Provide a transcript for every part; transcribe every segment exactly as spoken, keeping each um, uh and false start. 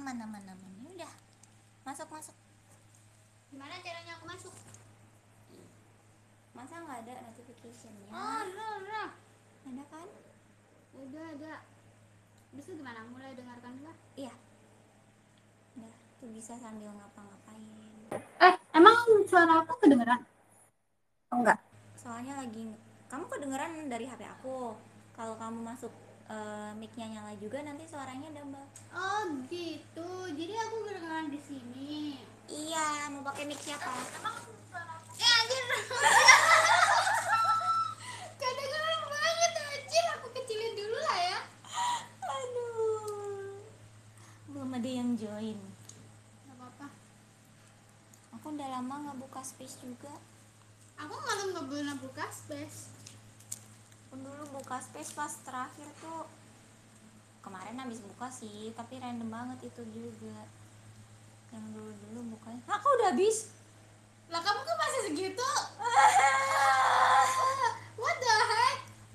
aman aman aman. Udah masuk masuk. Gimana caranya aku masuk? Masa nggak ada notificationnya? Oh, ada, ada. Ada kan? Udah ada. Bisa gimana? Mulai dengarkan dulu. Iya. Udah, tuh bisa sambil ngapa-ngapain. Eh, emang suara aku kedengeran? Oh, enggak. Soalnya lagi kamu kedengeran dari H P aku. Kalau kamu masuk uh, mic-nya nyala juga nanti suaranya double. Oh, gitu. Jadi aku kedengeran di sini. Iya, mau pakai mic siapa? Emang suara aku... Eh, anjir. Kedengeran banget, anjir. Aku kecilin dulu lah ya. Aduh. Belum ada yang join. Gak apa-apa. Aku udah lama nggak buka space juga. Aku malah nggak pernah buka space. Aku dulu buka space pas terakhir tuh kemarin habis buka sih, tapi random banget itu juga. Yang dulu-dulu bukanya. Aku udah habis. Lah kamu kan masih segitu. What the heck?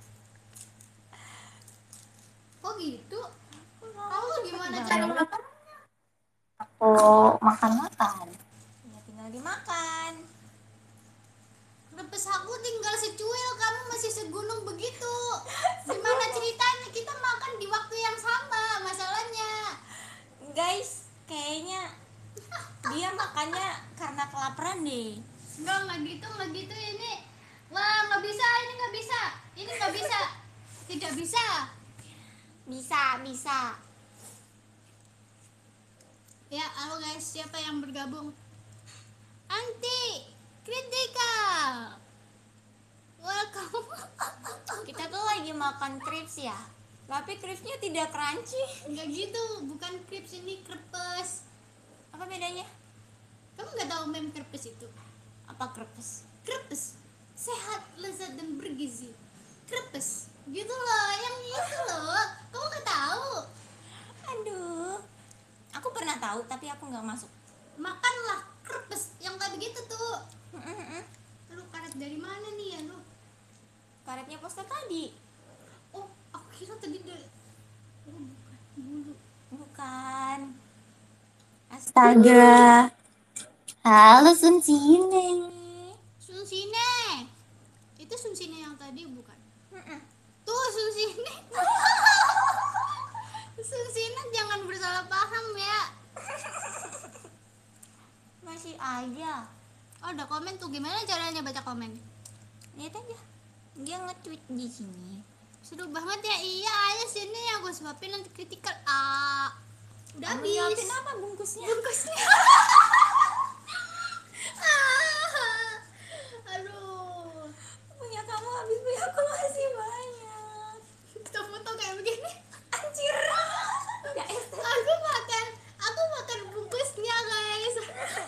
Kok gitu? Kamu gimana cara makan? Aku makan-makan. Ya tinggal dimakan. Repes aku tinggal secuil, kamu masih segunung begitu. Gimana ceritanya kita makan di waktu yang sama masalahnya? Guys, kayaknya dia makannya karena kelaparan deh. Enggak, nggak gitu, nggak gitu ini. Wah, nggak bisa, ini nggak bisa. Ini nggak bisa. Tidak bisa. Bisa, bisa. Ya, halo guys, siapa yang bergabung? Anti kritikal. Welcome. Kita tuh lagi makan crips ya. Tapi cripsnya tidak crunchy. Enggak gitu, bukan krips, ini krepes. Apa bedanya? Kamu nggak tahu meme krepes itu? Apa crepes? Krepes, sehat, lezat dan bergizi. Krepes, gitu loh, yang itu loh. Kamu nggak tahu? Aduh. Aku pernah tahu tapi aku nggak masuk. Makanlah krepes yang kayak begitu tuh. Lu karet dari mana nih ya lu? Karetnya poster tadi. Oh, aku kira tadi dari. Oh, bukan bulu. Bukan. Astaga. Halo Sunsine. Sunsine. Itu Sunsine yang tadi bukan? Tuh Sunsine. Sunsine jangan bersalah paham ya. Masih aja. Oh, ada komen tuh, gimana caranya baca komen? Lihat aja. Dia nge-tweet di sini. Seru banget ya. Iya, ayo sini aku suapin nanti kritikal. Ah, udah Kamu habis. nyiapin apa bungkusnya? Bungkusnya. Ah, aduh. Punya kamu habis, punya aku masih banyak. Foto-foto kayak begini. Anjir. Ya estetik. Aku makan, aku makan bungkusnya guys.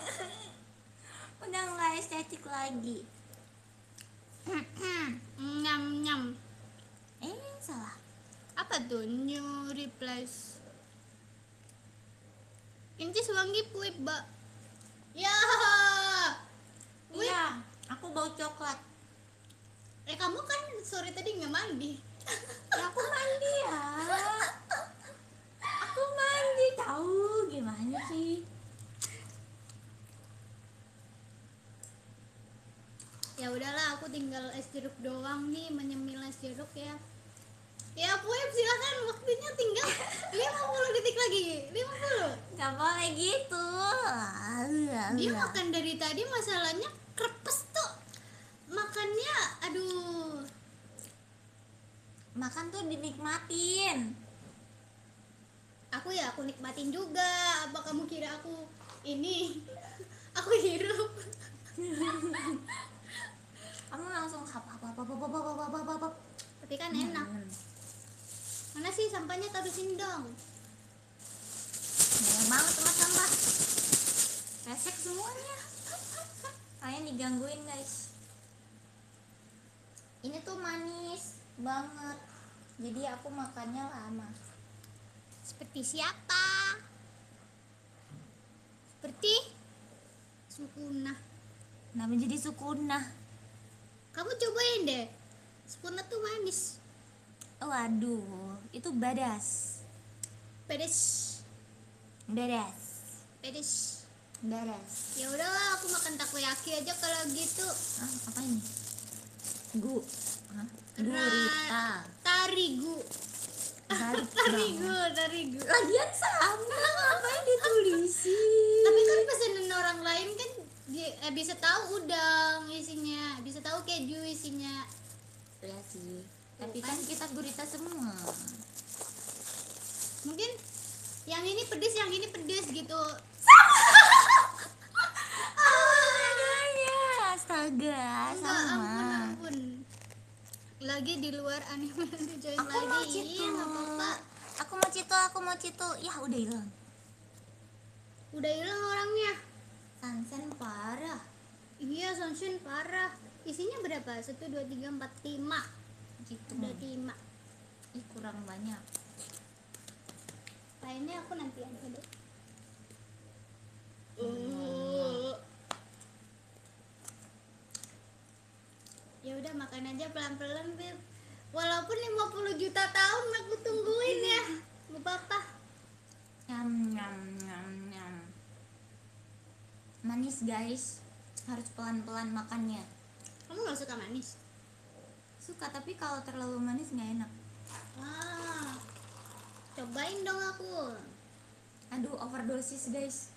Udah nggak estetik lagi. Nyam nyam. Eh, salah. Apa tuh? New replies. Incis wangi puip ba. Ya. Iya, aku bau coklat. Eh, kamu kan sore tadi nggak mandi. Ya, aku mandi ya. Aku mandi, tahu gimana sih? Ya udahlah, aku tinggal es jeruk doang nih, menyemil es jeruk ya. Ya puip, silakan, waktunya tinggal lima puluh detik lagi. lima puluh. Gak boleh gitu. Dia makan dari tadi, masalahnya krepes tuh. Makannya aduh. Makan tuh dinikmatin. Aku ya aku nikmatin juga. Apa kamu kira aku ini aku hirup? Kamu langsung hap hap hap hap hap hap hap hap hap. Tapi kan enak. Mana sih sampahnya, taruh sini dong. Banyak banget tempat sampah. Resek semuanya. Kalian digangguin guys. Ini tuh manis banget. Jadi aku makannya lama. Seperti siapa? Seperti Sukuna. Nah, menjadi sukuna. Kamu cobain deh. Sukuna tuh manis. Waduh, itu badas. Pedes. Beres. Pedes. Beres. Ya udahlah, aku makan takoyaki aja kalau gitu. Ah, apa ini? Gu. Hah? Gurita. Ra- Tarigu. Balik Tarigu, banget. tarigu. Lagian sama, ngapain ditulisin? Tapi kan pesanan orang lain kan di- eh, bisa tahu udang isinya, bisa tahu keju isinya. Ya sih. Tapi kan kita gurita semua. Mungkin yang ini pedes, yang ini pedes gitu. Adanya. Astaga, Enggak, ampun, sama. ampun. Lagi di luar anime join Aku mau lagi. cito. Iya, nggak apa-apa. Aku mau cito, aku mau cito. Ya udah hilang. Udah hilang orangnya. Sansen parah. Iya, sunshine parah. Isinya berapa? Satu, dua, tiga, empat, lima. Gitu. Udah lima. Ih, kurang banyak. Lainnya aku nanti aja deh. Hmm. Ya udah makan aja pelan-pelan, Beb. Walaupun lima puluh juta tahun aku tungguin ya. Gak apa-apa. Nyam nyam nyam nyam. Manis guys. Harus pelan-pelan makannya. Kamu gak suka manis? Suka, tapi kalau terlalu manis nggak enak. Ah, cobain dong aku. Aduh, overdosis guys.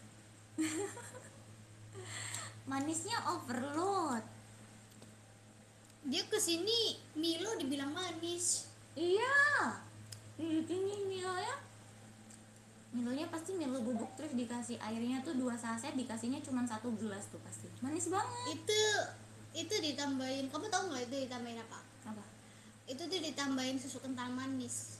Manisnya overload. Dia kesini Milo dibilang manis. Iya. Ini Milo ya. Milonya pasti Milo bubuk terus dikasih airnya tuh dua saset, dikasihnya cuma satu gelas tuh pasti. Manis banget. Itu itu ditambahin. Kamu tahu nggak itu ditambahin apa? Apa? Itu tuh ditambahin susu kental manis.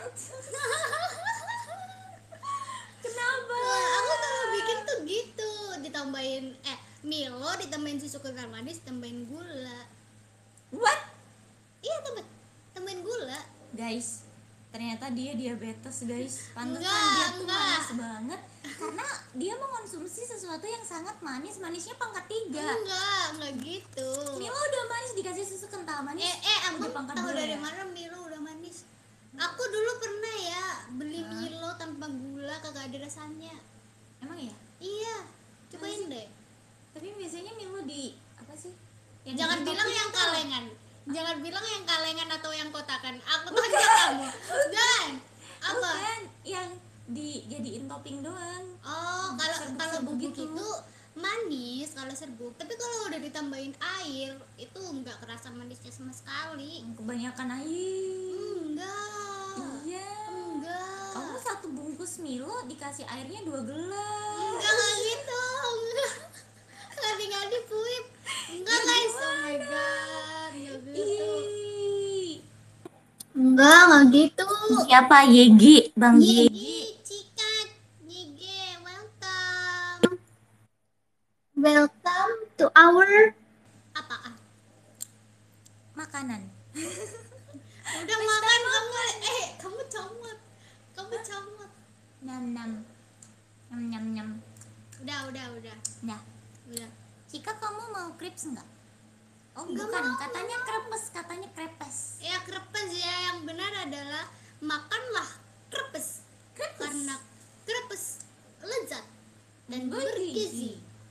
Kenapa? Wah, aku kalau bikin tuh gitu, ditambahin eh Milo ditambahin susu kental manis, tambahin gula. What? Iya, tambah tambahin gula. Guys, ternyata dia diabetes guys. Pantesan Enggak, dia tuh enggak. manis banget karena dia mengonsumsi sesuatu yang sangat manis. Manisnya pangkat tiga. Enggak, enggak gitu. Milo udah manis dikasih susu kental manis. Eh, eh, udah abang pangkat tahu dua dari ya? mana Milo udah manis? Aku dulu pernah ya beli Hah? Milo tanpa gula, kagak ada rasanya. Emang ya? Iya, cobain Masa? deh. Tapi biasanya Milo di apa sih? Jangan di bilang topping yang apa? kalengan. Jangan bilang yang kalengan atau yang kotakan. Aku tanya kamu. Dan apa? Bukan, yang dijadiin topping doang. Oh, kalau Serbuk-serbuk kalau bubuk gitu. itu manis kalau serbuk. Tapi kalau udah ditambahin air, itu nggak kerasa manisnya sama sekali. Kebanyakan air. Enggak. Iya. Enggak. Kamu satu bungkus Milo dikasih airnya dua gelas. Enggak enggak gitu. Enggak. Ngadi-ngadi puip. Enggak guys. Oh my god. Enggak gitu. Ih. Enggak, enggak gitu. Siapa Yegi? Bang Yegi. Yegi, Cikat, Yege, welcome. Welcome to our apaan? Makanan. Udah makan kamu, eh kamu comot, kamu comot. Nam nam. Nyam nyam nyam. Udah, udah, udah, Nah, udah. Cika kamu mau crepes enggak? Oh, Nggak bukan, mau, katanya nggak krepes, katanya krepes. Ya krepes ya, yang benar adalah makanlah krepes, Krepes. karena krepes lezat dan Dan bergizi. bergizi.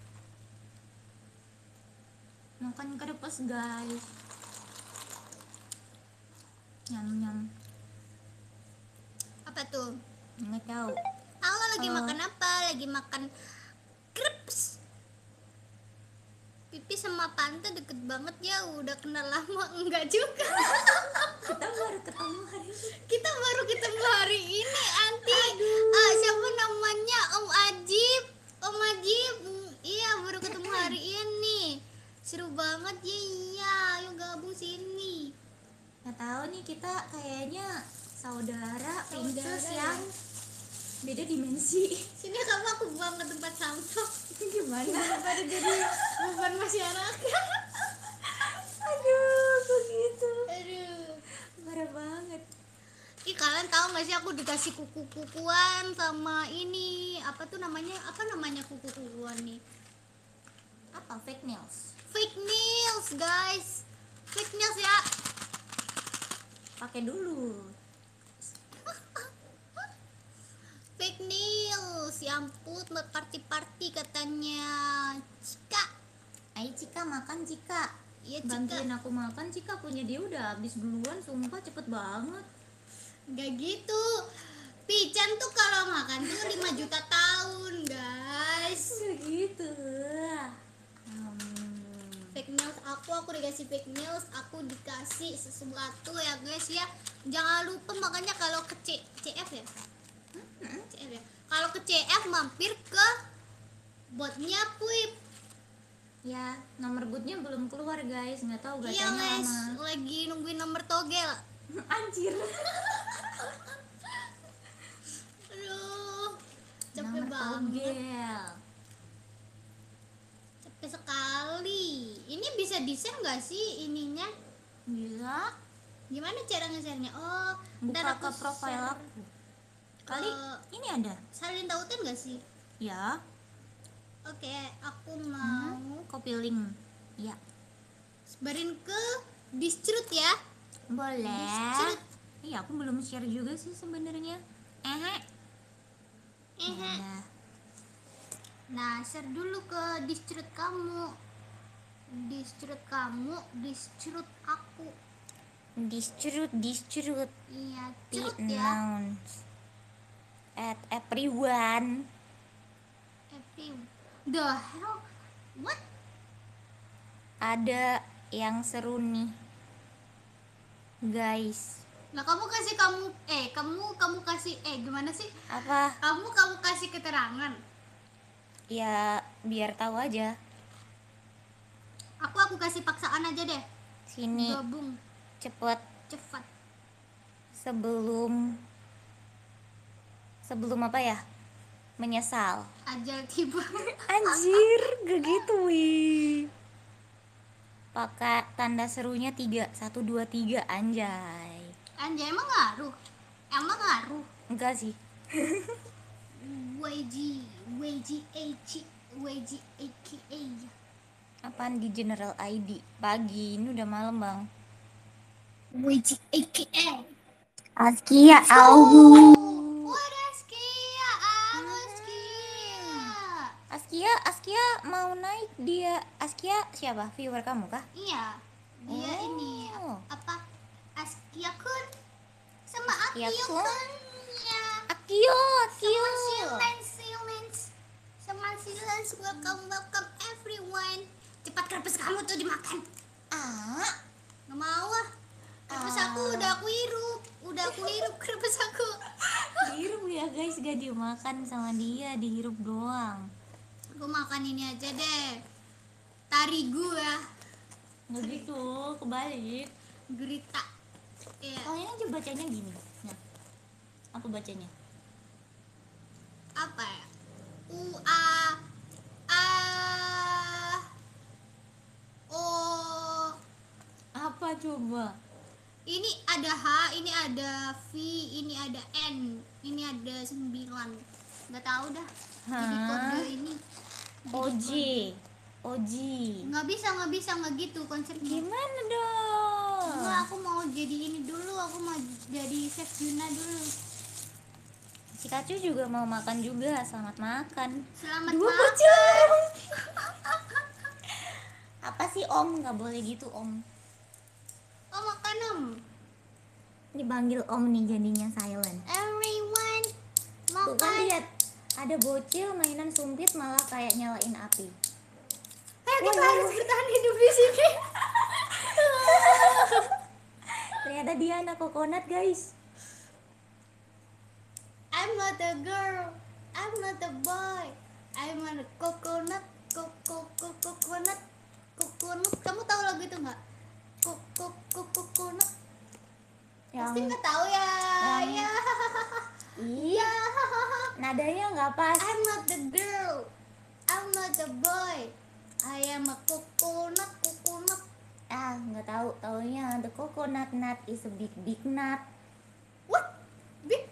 Makan krepes guys. Nyam nyam. Apa tuh? Nggak tahu. Allah lagi Oh. makan apa? Lagi makan krepes. Pipi sama pantai deket banget ya, udah kenal lama. Enggak juga. Kita baru ketemu hari ini. Kita baru ketemu hari ini, Anti. Ah, siapa namanya? Om Ajib. Om Ajib. Mm, iya, baru ketemu hari ini. Seru banget ya, iya. Ayo gabung sini. Nggak tahu nih, kita kayaknya saudara princess Saudara yang ya. beda dimensi. Sini kamu aku buang ke tempat sampah. Gimana? Daripada jadi beban masyarakat. Aduh, begitu. Aduh. Parah banget. Ih, kalian tahu nggak sih aku dikasih kuku-kukuan sama ini apa tuh namanya, apa namanya kuku-kukuan nih? Apa fake nails? Fake nails guys, fake nails ya. Pakai dulu. Fake nails si Amput buat party-party katanya. Cika. Ayo Cika makan Cika. Iya Cika. Bantuin aku makan Cika, punya dia udah habis duluan, sumpah cepet banget. Gak gitu. Pican tuh kalau makan tuh lima juta tahun, guys. Gitu. Hmm. Fake news aku, aku dikasih fake news, aku dikasih sesuatu ya guys ya. Jangan lupa makanya kalau ke C, CF ya. CF ya. Kalau ke C F mampir ke botnya Puip. Ya, nomor bootnya belum keluar guys, nggak tahu Iya gacanya guys, lama. lagi nungguin nomor togel. Anjir. Aduh, capek Nomor banget. togel. Capek sekali. Ini bisa di-share nggak sih ininya? Bisa. Gimana cara nge-share-nya? Oh, Buka ntar ke aku profile share. aku. Kali Eh, ini ada. salin tautan nggak sih? Ya. Oke, aku mau Copy link. Ya. sebarin ke Distrut ya. Boleh. Distrut. Iya, aku belum share juga sih sebenarnya. Eh. Ehe. Nah, Nah, share dulu ke Distrut kamu. Distrut kamu, Distrut aku. distrut distrut Iya, di cerut ya. announce at everyone. Every the hell? What? Ada yang seru nih, guys. Nah, kamu kasih kamu eh kamu kamu kasih eh gimana sih? Apa? Kamu kamu kasih keterangan. Ya, biar tahu aja. Aku aku kasih paksaan aja deh. Sini, Gabung cepet cepat. sebelum sebelum apa ya? Menyesal. Ajal tiba. Anjir, gak gitu wih. Pakai tanda serunya tiga, satu, dua, tiga, anjay. Anjay, emang ngaruh? Emang ngaruh? Enggak sih. W G W G H W G A K A. Apaan di general I D? Pagi, ini udah malam bang. W G A K A. Askia, au. What Askia? Askia. Askia, Askia mau naik dia. Askia siapa? Viewer kamu kah? Iya, dia Oh. ini apa? Askia Kun sama Askia Akio Kun? Kun. Ya. Akio, Sama Akio. Silence, Silence. Sama Silence, welcome, welcome everyone. Cepat kerpes kamu tuh dimakan. Ah, Nggak mau ah. Kerpes Ah. aku udah aku hirup, udah aku hirup kerpes aku. dihirup ya guys, gak dimakan sama dia, dihirup doang. Aku makan ini aja deh. Tarigu ya, Nggak gitu, kebalik. gurita. Iya. Kalian aja bacanya gini. Nah, apa bacanya? Apa ya? U A A O. Apa coba? Ini ada H, ini ada V, ini ada N, ini ada sembilan. Nggak tahu dah. Jadi Hah? kode ini. O J, O J. Nggak bisa, nggak bisa, nggak gitu konsepnya. Gimana dong? Enggak, aku mau jadi ini dulu, aku mau jadi Chef Juna dulu. Si Kacu juga mau makan juga, selamat makan. Selamat Dua makan. bocil. Apa sih Om? Nggak boleh gitu Om. Oh, makan om. Dipanggil Om nih jadinya silent. Everyone Tuh kan makan. lihat, ada bocil mainan sumpit malah kayak nyalain api. Ayo kita Wah, harus bertahan hidup di sini. Ternyata dia anak kokonat guys. I'm not a girl. I'm not a boy. I'm a coconut. Koko coconut. Coconut. Kamu tahu lagu itu nggak? Koko coconut. Pasti Yang nggak tahu ya. yang- Ya. iya, nadanya nggak pas. I'm not the girl. I'm not the boy. I am a coconut. Coconut. Ah, nggak tahu. Taunya the coconut nut is a big big nut. What? Big.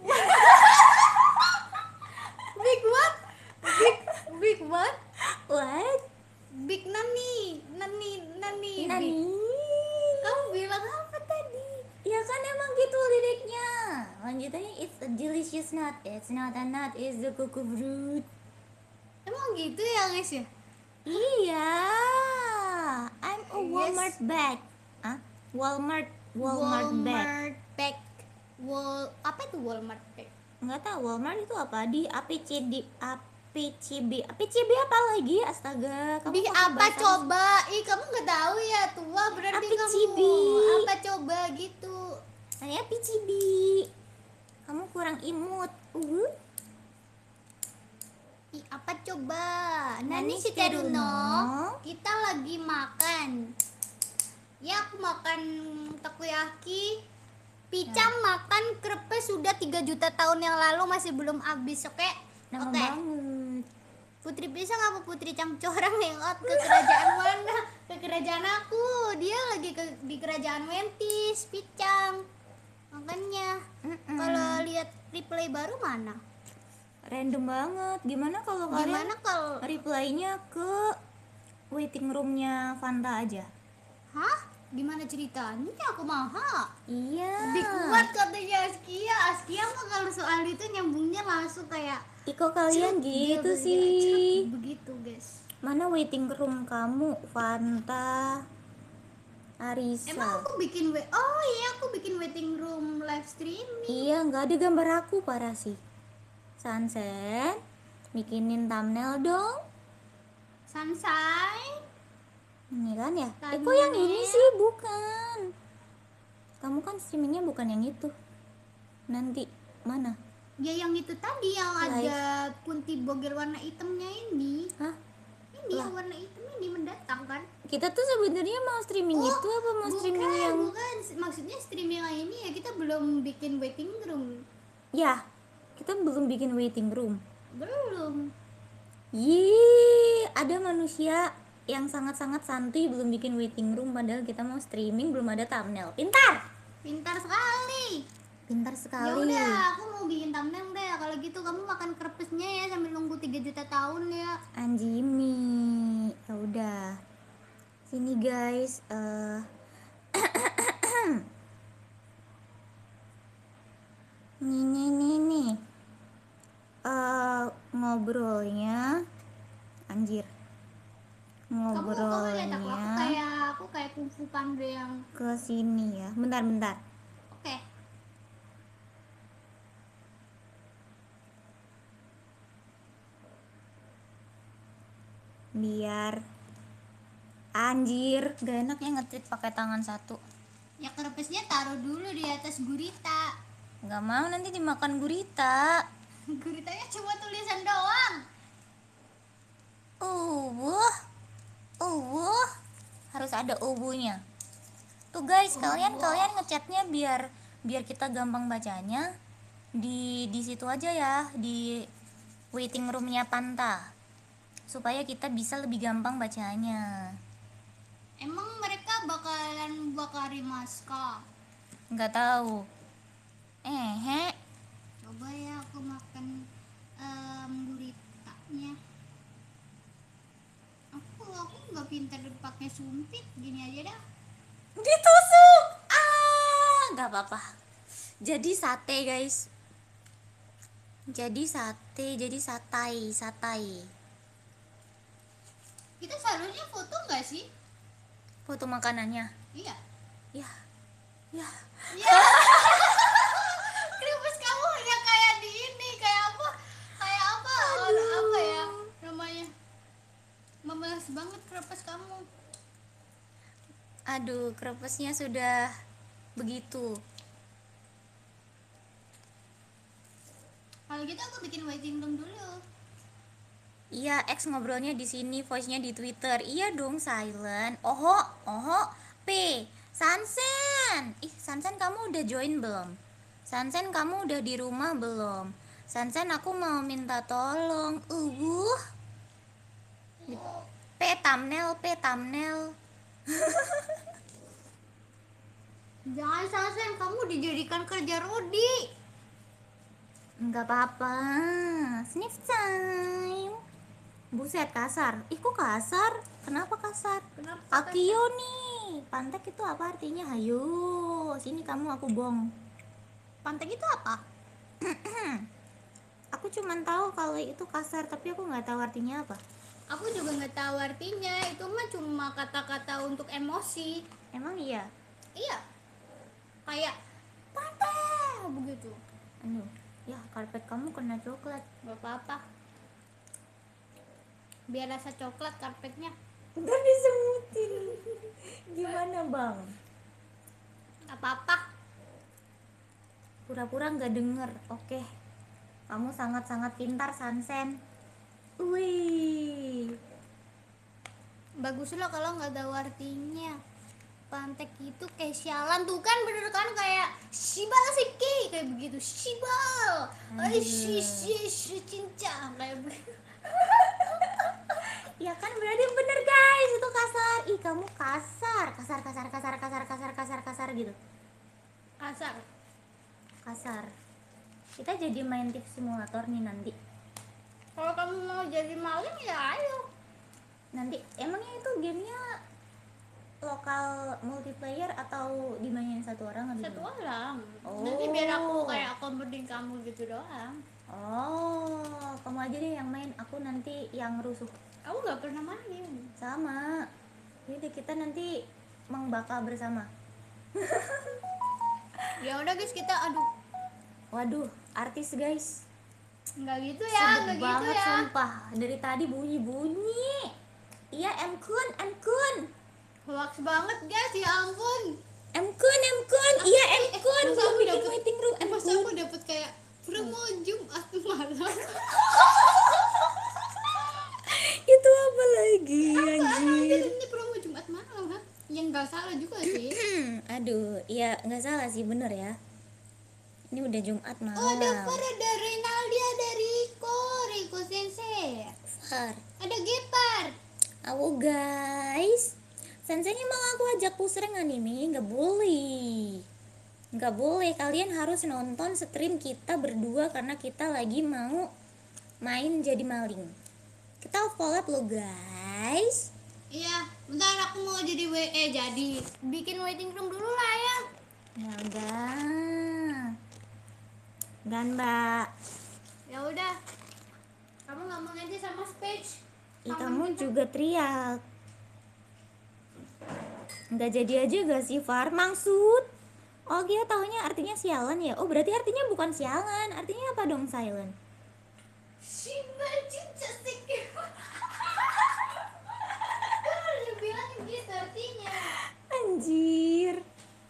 Big what? Big big what? What? Big nani, nani, nani. Big. Nani? Kamu bilang apa tadi? Ya kan emang gitu liriknya. Lanjutannya it's a delicious nut. Eh, That's not a nut, it's the cocoa fruit. Emang gitu ya guys ya? Iya, I'm a Yes. Walmart bag. Ah, Walmart, Walmart, bag. Walmart bag. Wal apa itu Walmart bag? Nggak tahu Walmart itu apa di A P C D A P C B A P C B apa lagi? Astaga, kamu Di pakai apa bahasa- coba? Ih kamu nggak tahu ya tua berarti Apa kamu. cibi? Apa coba gitu? Saya P C B. Kamu kurang imut. Uh. Ih apa coba? Nani Nani si Teruno. Teruno. Kita lagi makan. Ya aku makan takoyaki. Picam makan krepes sudah tiga juta tahun yang lalu masih belum habis, oke? Nama Oke. banget. Putri Pisang apa Putri Cangcorang nengok ke kerajaan mana? Ke kerajaan aku. Dia lagi ke, di kerajaan Wentis, Picang. Makanya Mm-mm. kalau lihat replay baru mana? Random banget. Gimana kalau kalian Gimana kalau reply-nya ke waiting room-nya Fanta aja? Hah? Gimana ceritanya? Aku maha. Iya. Lebih kuat katanya Askia. Askia mah kalau soal itu nyambungnya langsung kayak Iko kalian Dia gitu begitu, sih. begitu guys. Mana waiting room kamu, Fanta, Arisa? Emang aku bikin we oh iya aku bikin waiting room live streaming. Iya, nggak ada gambar aku, parah sih. Sunset, bikinin thumbnail dong. Sunshine. Ini kan ya? Eh, Thumbnail. kok yang ini sih? Bukan. Kamu kan streamingnya bukan yang itu. Nanti, mana? Ya yang itu tadi yang Live. ada kunti bogel warna hitamnya ini. Hah? Ini Lah. yang warna hitam ini mendatang kan? Kita tuh sebenarnya mau streaming Oh, itu apa mau streaming bukan, yang... bukan. Maksudnya streaming yang ini ya kita belum bikin waiting room. Ya, kita belum bikin waiting room. Belum. Yee, ada manusia yang sangat-sangat santuy belum bikin waiting room padahal kita mau streaming belum ada thumbnail. Pintar. Pintar sekali. Pintar Ya sekali. udah, aku mau bikin thumbnail deh. Kalau gitu kamu makan krepesnya ya sambil nunggu tiga juta tahun ya. Anjimi. Ya udah. Sini guys, eh nih nih nih nih. Eh ngobrolnya anjir. Kamu kamu lihat aku, aku Ngobrolnya kayak aku kayak kungfu panda yang ke sini ya. Bentar bentar. oke. Biar anjir, gak enak ya nge-tweet pakai tangan satu. Ya krepesnya taruh dulu di atas gurita. Nggak mau nanti dimakan gurita. Guritanya cuma tulisan doang. Uwuh, uwuh, harus ada ubunya. Tuh guys, kalian kalian ngechatnya biar biar kita gampang bacanya di di situ aja ya, di waiting roomnya Panta, supaya kita bisa lebih gampang bacanya. Emang mereka bakalan bakari maska? Nggak tahu. Eh, he. Coba ya aku makan em, guritanya. Aku aku nggak pintar pakai sumpit, gini aja dah. Ditusuk. Ah, nggak apa-apa. Jadi sate guys. Jadi sate, jadi satai, satai. Kita seharusnya foto nggak sih? Foto makanannya. Iya. Ya, ya. Ya. Krepes kamu udah kayak di ini, kayak apa? Kayak apa? Ada apa ya namanya? Memelas banget krepes kamu. Aduh, krepesnya sudah begitu. Kalau gitu aku bikin waiting room dulu. Iya, X ngobrolnya di sini, voice-nya di Twitter. Iya dong, silent. Oho, oho, P. Sansen. Ih, Sansen kamu udah join belum? Sansen kamu udah di rumah belum? Sansen aku mau minta tolong. Uh. P thumbnail, P thumbnail. Jangan Sasen, kamu dijadikan kerja Rudi. Enggak apa-apa. Sniff time. Buset, kasar. Ih, kok kasar? Kenapa kasar? Kenapa? Akio nih. Pantek itu apa artinya? Hayo, sini kamu aku bong. Pantek itu apa? Aku cuman tahu kalau itu kasar, tapi aku nggak tahu artinya apa. Aku juga nggak tahu artinya, itu mah cuma kata-kata untuk emosi. Emang iya? Iya, kayak patah begitu. Aduh, ya karpet kamu kena coklat. Gak apa-apa, biar rasa coklat karpetnya. Ntar disebutin. Gimana bang? Gak apa-apa. Pura-pura nggak denger. Oke, kamu sangat-sangat pintar Sansen. Wih, Bagus lah kalau nggak tahu artinya. Pantek itu kayak sialan tuh kan, bener kan, kayak shibal siki kayak begitu, shibal ay shi shi shi cinca kayak begitu. ya kan berarti bener guys, itu kasar. Ih kamu kasar, kasar, kasar, kasar, kasar, kasar, kasar, kasar gitu. Kasar. Kasar. Kita jadi main tips simulator nih nanti. Kalau kamu mau jadi maling ya ayo. Nanti emangnya itu gamenya lokal multiplayer atau dimainin satu orang atau Satu gimana? orang. Oh. Nanti biar aku kayak accommodate kamu gitu doang. Oh, kamu aja deh yang main, aku nanti yang rusuh. Aku nggak pernah main. Sama. Jadi kita nanti mengbakal bersama. Ya udah guys, kita aduh Waduh, artis guys. nggak gitu ya, nggak Sedih gitu banget ya. sumpah. Dari tadi bunyi-bunyi. Iya, M Kun, M Kun. Hoax banget guys, ya ampun. M Kun, M Kun. Iya, M Eh, Kun. masa Gua aku bikin dapet- waiting room M Masa Kun. aku dapet kayak promo Jumat malam. Itu apa lagi, Anjir, anjir? ini promo Jumat malam ha? Yang nggak salah juga sih. Aduh, iya nggak salah sih, bener ya. Ini udah Jumat Oh, ada malam. Far, ada Renaldi, ada Rico, Rico Sensei. Far. Ada Gepard. Awo guys, Senseinya mau aku ajak pusreng anime, nggak boleh. Nggak boleh, kalian harus nonton stream kita berdua karena kita lagi mau main jadi maling. Kita collab lo guys. Iya, bentar aku mau jadi W E jadi bikin waiting room dulu lah ya. Ya udah. Dan mbak, Ya udah. Kamu ngomong aja sama Spage. ih kamu juga teriak. Nggak jadi aja gak sih Far? Maksud? Oh dia taunya artinya sialan ya? Oh berarti artinya bukan sialan, artinya apa dong silent? Shiba cinta sik. Kan udah bilang gitu artinya. Anjir.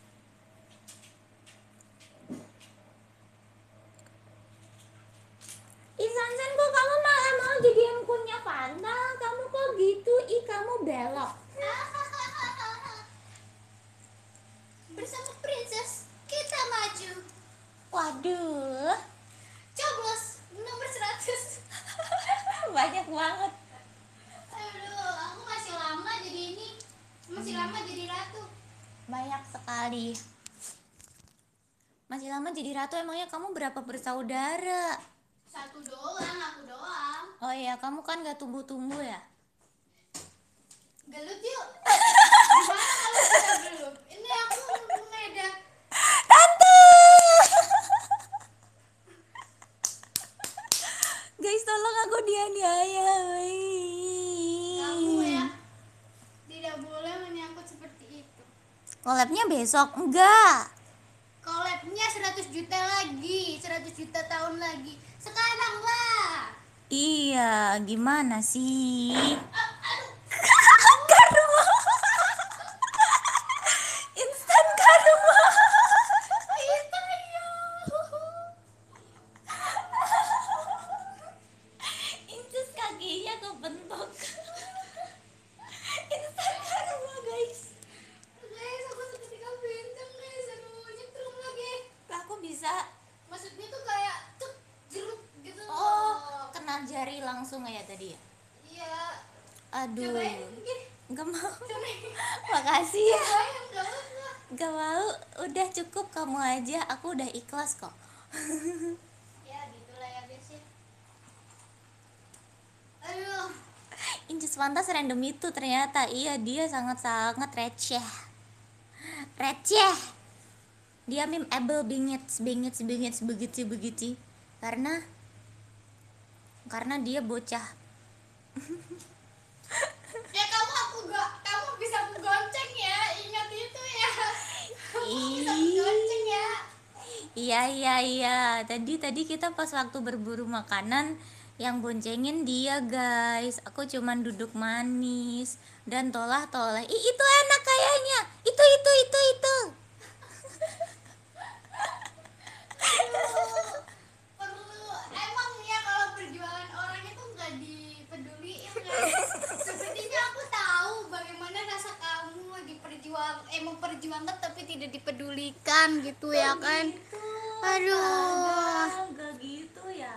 Ih Sansan, kok kamu malah mau jadi emkunnya Fanta? Kamu kok gitu? Ih kamu belok. Bersama Princess kita maju. Waduh, Coblos nomor seratus. banyak banget. Aduh, aku masih lama jadi ini. Masih lama jadi ratu. Banyak sekali. Masih lama jadi ratu, emangnya kamu berapa bersaudara? Satu doang, aku doang. Oh iya, kamu kan gak tumbuh-tumbuh ya? Gelut yuk. Gimana kalau kita gelut? Ini aku mengedah. Tante! Guys, tolong aku dianiaya. Kamu ya tidak boleh menyangkut seperti itu. Collabnya besok? Enggak. Collabnya seratus juta lagi, seratus juta tahun lagi. Sekarang lah. Iya, gimana sih? Ah, aduh. Karma. Instan karma. Itu ya. Incus kakinya kebentuk. Instan karma, guys. Guys, aku seketika benteng guys. Aduh, nyetrum lagi. Aku bisa. Maksudnya tuh kayak cuk jeruk gitu. Oh, kena jari langsung ya tadi ya? Iya. Aduh. Cobain gini. Gak mau. Cobain. Makasih ya. Cobain enggak apa-apa. Gak mau, udah cukup kamu aja. Aku udah ikhlas kok. Ya, gitulah ya guys ya. Aduh. Incus Pantas random itu ternyata. Iya, dia sangat-sangat receh. Receh. Dia memeable bingits, bingits, bingits, begitu, begitu. Karena karena dia bocah. Ya kamu aku gak, kamu bisa aku gonceng ya, ingat itu ya. Kamu bisa aku gonceng ya. Iya iya iya. Tadi tadi kita pas waktu berburu makanan yang boncengin dia guys. Aku cuman duduk manis dan tolah toleh. Ih itu enak kayaknya. Itu itu itu itu. Aduh, perlu emang ya kalau perjuangan orang itu nggak dipeduliin kan. Sepertinya aku tahu bagaimana rasa kamu diperjuang, eh memperjuangkan tapi tidak dipedulikan gitu ya kan. Aduh, Gak gitu ya.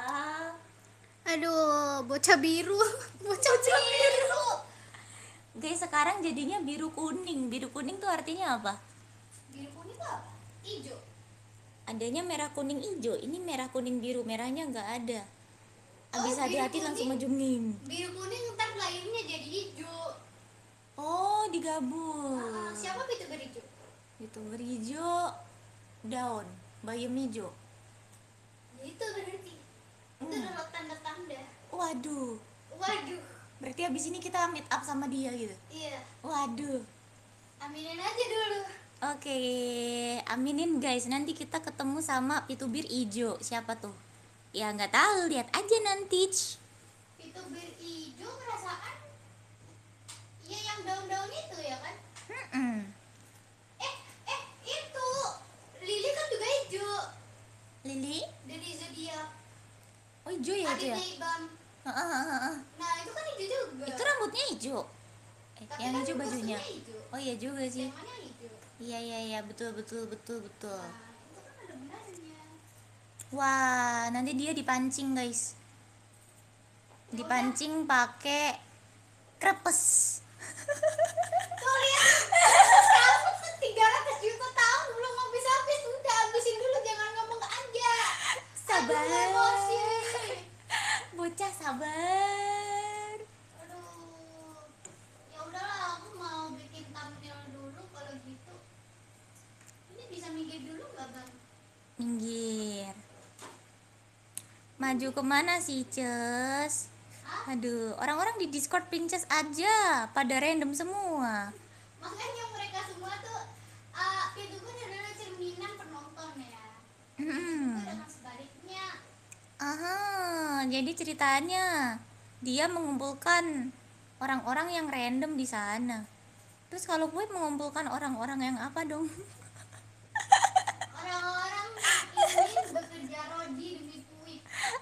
aduh, bocah biru, bocah biru. Guys sekarang jadinya biru kuning. Biru kuning tuh artinya apa? Biru kuning tuh apa? Hijau. Adanya merah kuning hijau. Ini merah kuning biru, merahnya nggak ada. Abis Oh, biru hati-hati kuning. langsung ngejunging. Biru kuning ntar lainnya jadi hijau. Oh digabung. Ah, siapa itu berhijau? Itu hijau daun bayam hijau. Ya, itu berarti. Itu Hmm. adalah tanda-tanda. Waduh, Waduh, berarti abis ini kita meet up sama dia gitu. iya. Waduh. Aminin aja dulu. Oke, aminin guys. Nanti kita ketemu sama pitubir ijo. Siapa tuh? Ya nggak tahu, lihat aja nanti. Itu berhijau perasaan. Iya yang daun-daun itu ya kan? Mm-mm. Eh, eh itu Lili kan juga hijau. Lili? Dari zodiak. Oh hijau ya itu ya? Adiknya Ibam. Heeh, heeh, heeh. Nah itu kan hijau juga. Itu rambutnya hijau. Eh, Tapi yang kan hijau bajunya. kostumnya hijau. Oh iya juga sih. Temanya hijau. Iya iya iya betul betul betul betul. Nah itu kan ada benarnya. Wah, nanti dia dipancing, guys. Dipancing pakai krepes. Tuh lihat, kamu tuh tiga ratus juta tahun belum habis-habis. Udah habisin dulu, jangan ngomong aja. Sabar. Aduh, emosi. Bocah sabar. Aduh, ya udahlah, aku mau bikin thumbnail dulu kalau gitu. Ini bisa minggir dulu nggak bang? Minggir. Maju kemana sih, Ces? Hah? Aduh, orang-orang di Discord Princess aja pada random semua. Makanya mereka semua tuh, uh, itu kan adalah cerminan penonton ya. Hmm. Itu dengan sebaliknya. Aha, jadi ceritanya dia mengumpulkan orang-orang yang random di sana. Terus kalau gue mengumpulkan orang-orang yang apa dong? Orang-orang yang ingin bekerja rodi demi duit.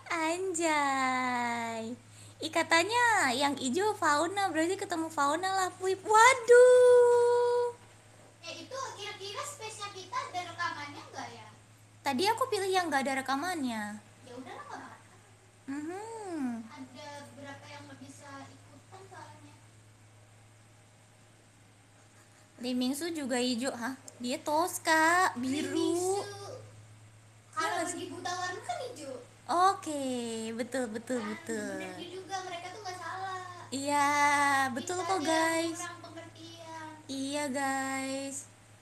Anjay. Ih katanya yang hijau fauna, berarti ketemu fauna lah Puip. Waduh. Eh itu kira-kira space-nya kita ada rekamannya nggak ya? Tadi aku pilih yang gak ada rekamannya. Ya udahlah nggak apa-apa. Mhm. Ada berapa yang nggak bisa ikutan soalnya. Limingsu juga hijau, hah? Dia Tosca, biru. Bingsu. Kalau Iya nggak sih? lagi buta warna kan hijau. Oke, betul betul Kan, betul. bener juga mereka tuh nggak salah. Iya, betul Kita kok yang guys. kurang pengertian. Iya guys.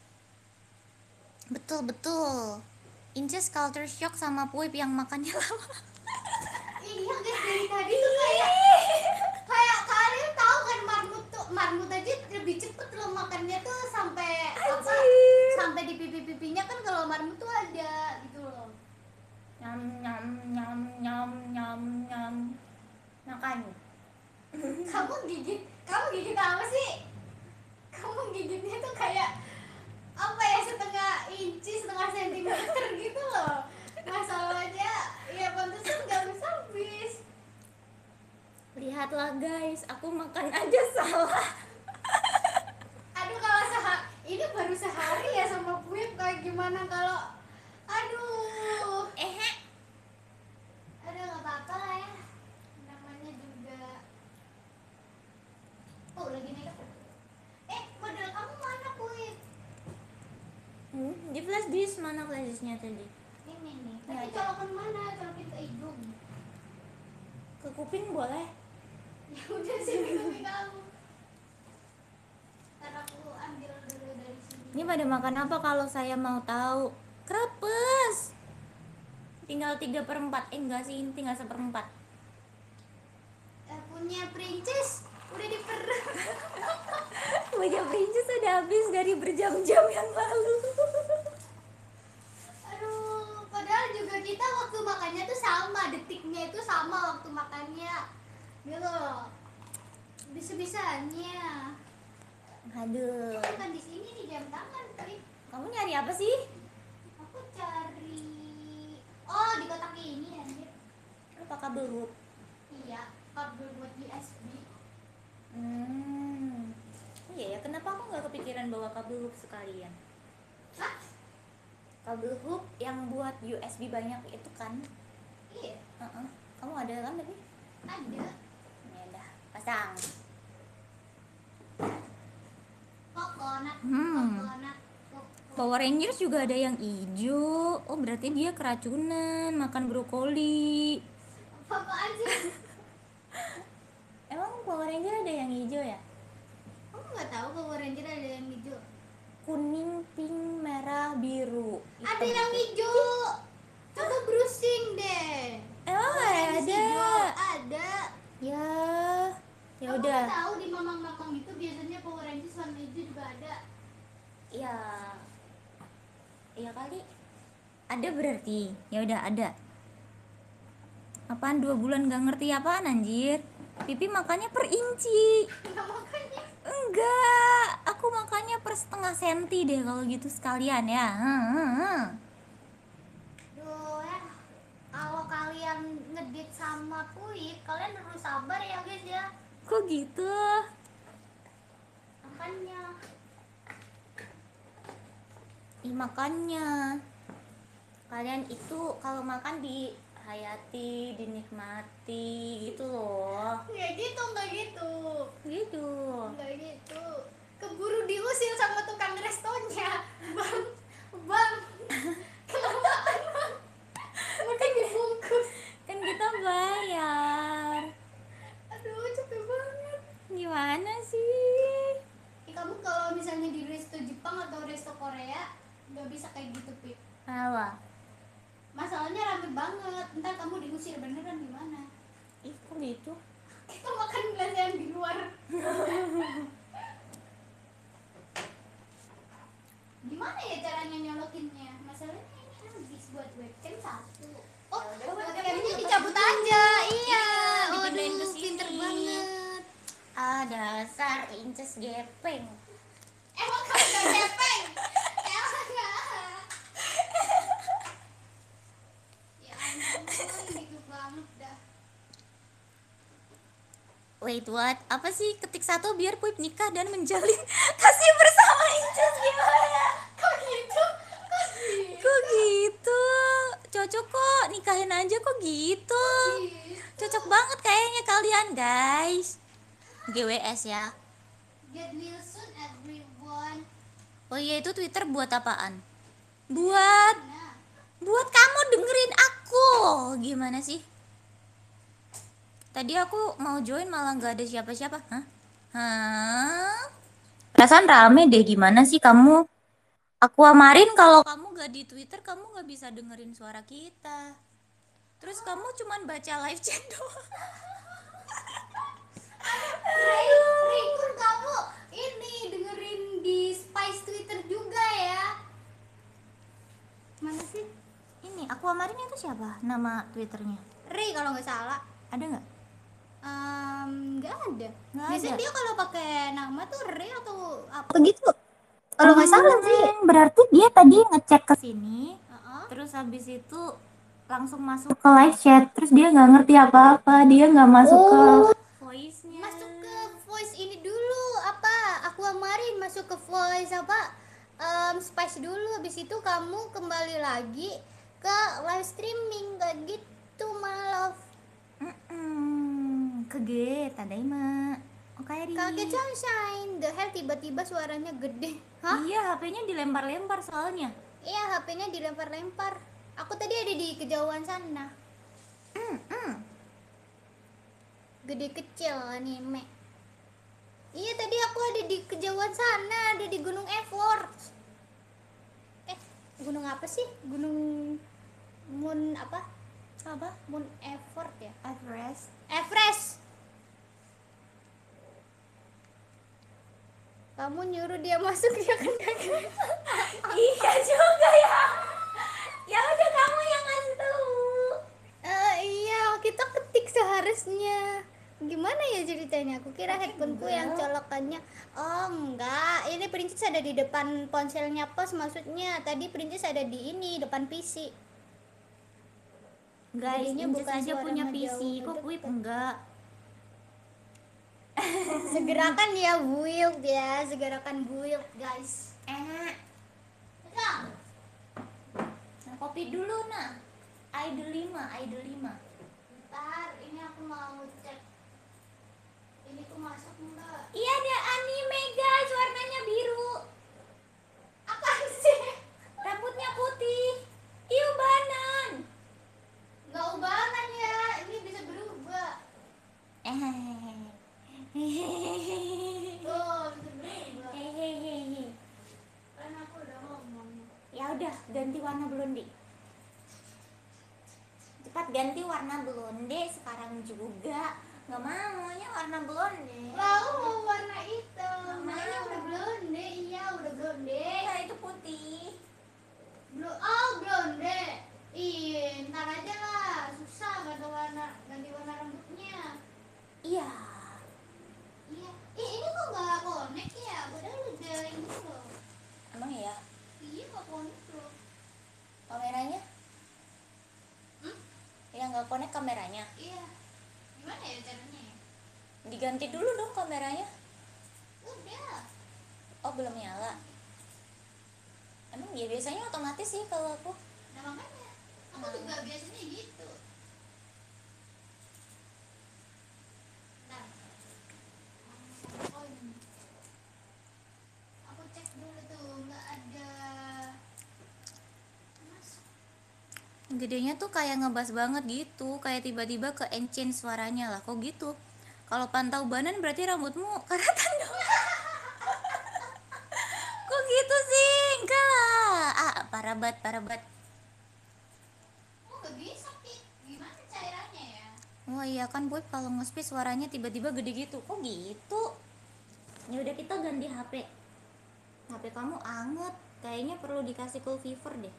Betul betul. Inces culture shock sama Puip yang makannya lama. Iya guys, dari tadi tuh kayak kayak kalian tahu kan marmut tuh marmut aja lebih cepet loh makannya tuh sampai apa sampai di pipi-pipinya kan kalau marmut tuh ada gitu loh. Nyam nyam nyam nyam nyam nyam. Makan. Kamu gigit, kamu gigit apa sih? Kamu gigitnya tuh kayak apa ya, setengah inci, setengah sentimeter gitu loh. Masalahnya ya pantesan gak bisa habis. Lihatlah guys, aku makan aja salah. Aduh kalau sehari ini baru sehari ya sama Puip, kayak gimana kalau aduh Eh, aduh nggak apa-apa lah ya, namanya juga oh lagi naik apa? Eh model kamu mana Puip? hmm, di flash disk mana flash disknya tadi? Ini nih, Nggak tapi ada. colokan mana kalau kita hidung? Ke kuping boleh? Ya udah sini kuping kamu. Ntar aku ambil dulu dari sini. Ini pada makan apa kalau saya mau tahu? Krepes. Tinggal tiga per empat. Eh enggak sih, ini tinggal seperempat. punya princess udah diper Punya princess udah habis dari berjam-jam yang lalu. aduh padahal juga kita waktu makannya tuh sama, detiknya itu sama waktu makannya gitu loh, bisa-bisanya. Aduh, Bukan di sini nih jam tangan Pri. kamu nyari apa sih? Aku cari oh di kotak ini anjir. Lupa kabel hub. Iya kabel buat U S B. Hmm. Iya ya, kenapa aku nggak kepikiran bawa kabel hub sekalian? Hah? Kabel hub yang buat U S B banyak itu kan? Iya Heeh. Kamu ada kan tadi? ada. Ya udah, pasang. Coconut Hmm. coconut Power Rangers juga ada yang hijau. Oh, berarti dia keracunan makan brokoli. apaan sih? Emang Power Ranger ada yang hijau ya? Kamu nggak tahu Power Ranger ada yang hijau? Kuning, pink, merah, biru. Ada hitam. yang hijau. Coba browsing deh. Emang Power Rangers ada? hijau. Ada. Ya, ya Kamu udah. nggak tahu di mamang-mamang itu biasanya Power Rangers warna hijau juga ada. Ya, iya kali. Ada berarti. Ya udah ada. Apaan dua bulan gak ngerti apaan anjir? Pipi makannya per inci. Nggak makanya. Enggak, aku makannya per setengah senti deh kalau gitu sekalian ya. Hmm. Duh ya. Kalau kalian ngedit sama Puit, kalian harus sabar ya guys ya. Kok gitu? Makanya. Ih, makannya. Kalian itu kalau makan dihayati, dinikmati gitu loh. Nggak gitu, nggak gitu. Gitu. Nggak gitu. Keburu diusir sama tukang restonya. Bang, bang. Kelamaan bang. Makan dibungkus. Kan kita bayar. Aduh, capek banget. Gimana sih? Eh, kamu kalau misalnya di resto Jepang atau resto Korea, nggak bisa kayak gitu, Pip. Apa? Masalahnya rame banget. Ntar kamu diusir beneran gimana? Ih, kok gitu? Kita makan gelas yang di luar. Gimana ya caranya nyolokinnya? Masalahnya ini habis buat webcam satu. Oh, Ya udah, webcamnya webcamnya dicabut aja. Iya. dipindahin ke Aduh, sini. pinter banget. Ah, dasar inces gepeng. Emang kamu gak gepeng? Emang gak? Ya ampun, gitu banget dah. Wait, what? Apa sih ketik satu biar Puip nikah dan menjalin kasih bersama inces gimana? Kok gitu? Kok gitu? Kok gitu? Cocok kok, nikahin aja kok gitu. Gitu. Cocok banget kayaknya kalian, guys. G W S ya. Get well soon everyone. Oh iya, itu Twitter buat apaan? Buat Nah, buat kamu dengerin aku. Gimana sih? Tadi aku mau join malah nggak ada siapa-siapa. Hah? Hah? Perasaan rame deh. Gimana sih kamu? Aku amarin kalau kamu gak di Twitter, kamu gak bisa dengerin suara kita. Terus kamu cuman baca live chat doang. Ray, Ray, kan kamu ini dengerin di Spice Twitter juga ya? Mana sih? Ini aku amarin itu siapa? Nama Twitternya? Ray kalau nggak salah. Ada nggak? Em, nggak ada. Nggak Biasanya ada. dia kalau pakai nama tuh Ray atau apa? Begitu. Kalau nggak salah sih. Berarti dia tadi ngecek ke sini. Heeh. Terus habis itu langsung masuk ke live chat. Terus dia nggak ngerti apa-apa. Dia nggak masuk ke voice-nya. Masuk ke voice ini dulu apa? Aku amarin masuk ke voice apa? Em, Spice dulu. Habis itu kamu kembali lagi ke live streaming kayak gitu malah. Mm-mm. Kaget, tadaima. Oke, Kaget Sunshine, The Hell tiba-tiba suaranya gede. Hah? Iya, H P-nya dilempar-lempar soalnya. Iya, H P-nya dilempar-lempar. Aku tadi ada di kejauhan sana. Mm-mm. Gede kecil anime. Iya, tadi aku ada di kejauhan sana, ada di Gunung Everest. Eh, gunung apa sih? Gunung Moon apa? Apa? Moon Everest ya? Everest. Everest. Kamu nyuruh dia masuk dia kan kagak. Iya juga ya. Ya udah kamu yang ngasih tahu. Eh, iya, kita ketik seharusnya. Gimana ya ceritanya? Aku kira Pakai handphoneku Google. yang colokannya. Oh enggak, ini Princess ada di depan ponselnya pos maksudnya. Tadi Princess ada di ini depan P C. Guys, Jadinya Inces bukan aja suara punya P C, ngejauh, kok ngedeket. Kuip enggak? Segerakan ya build ya, segerakan build guys. Eh, Udah. nah, kopi dulu nah. Idol lima, Idol lima. Bentar, ini aku mau cek. Ini ku masuk enggak? Iya ada anime guys, warnanya biru. Apa sih? Rambutnya putih. Iya ubanan. Enggak ubahan ya, ini bisa berubah. Eh. Tuh, bisa berubah. Hehehe. Kan aku udah ngomong. Ya udah, ganti warna blonde. Cepat ganti warna blonde sekarang juga. Nggak mau, maunya warna blonde. Lalu mau warna hitam. Nggak Nah, ini mau. udah blonde, iya udah blonde. Nah, itu putih. Blo oh blonde. Iya, ntar aja lah. Susah ganti warna, ganti warna rambutnya. Iya. Iya. Ih, ini kok nggak connect ya? Padahal udah ini loh. Emang ya? Iya nggak connect loh. Kameranya? Hmm? Ya nggak connect kameranya. Iya. Gimana ya caranya? Ya? Diganti dulu dong kameranya. Udah. Oh belum nyala. Emang ya biasanya otomatis sih kalau aku. Nah makanya aku Hmm. juga biasanya gitu. Nah, oh ini. Aku cek dulu tuh nggak ada. Masuk. Gedenya tuh kayak ngebas banget gitu, kayak tiba-tiba ke enchant suaranya lah. Kok gitu? Kalau pantau banan berarti rambutmu karatan dong. Kok gitu sih? Enggak lah. Ah, parah banget, parah banget. Oh nggak bisa Ki. Gimana cairannya ya? Oh iya kan boy, kalau nge-speak suaranya tiba-tiba gede gitu. Kok gitu? Ya udah kita ganti H P. H P kamu anget, kayaknya perlu dikasih cool fever deh.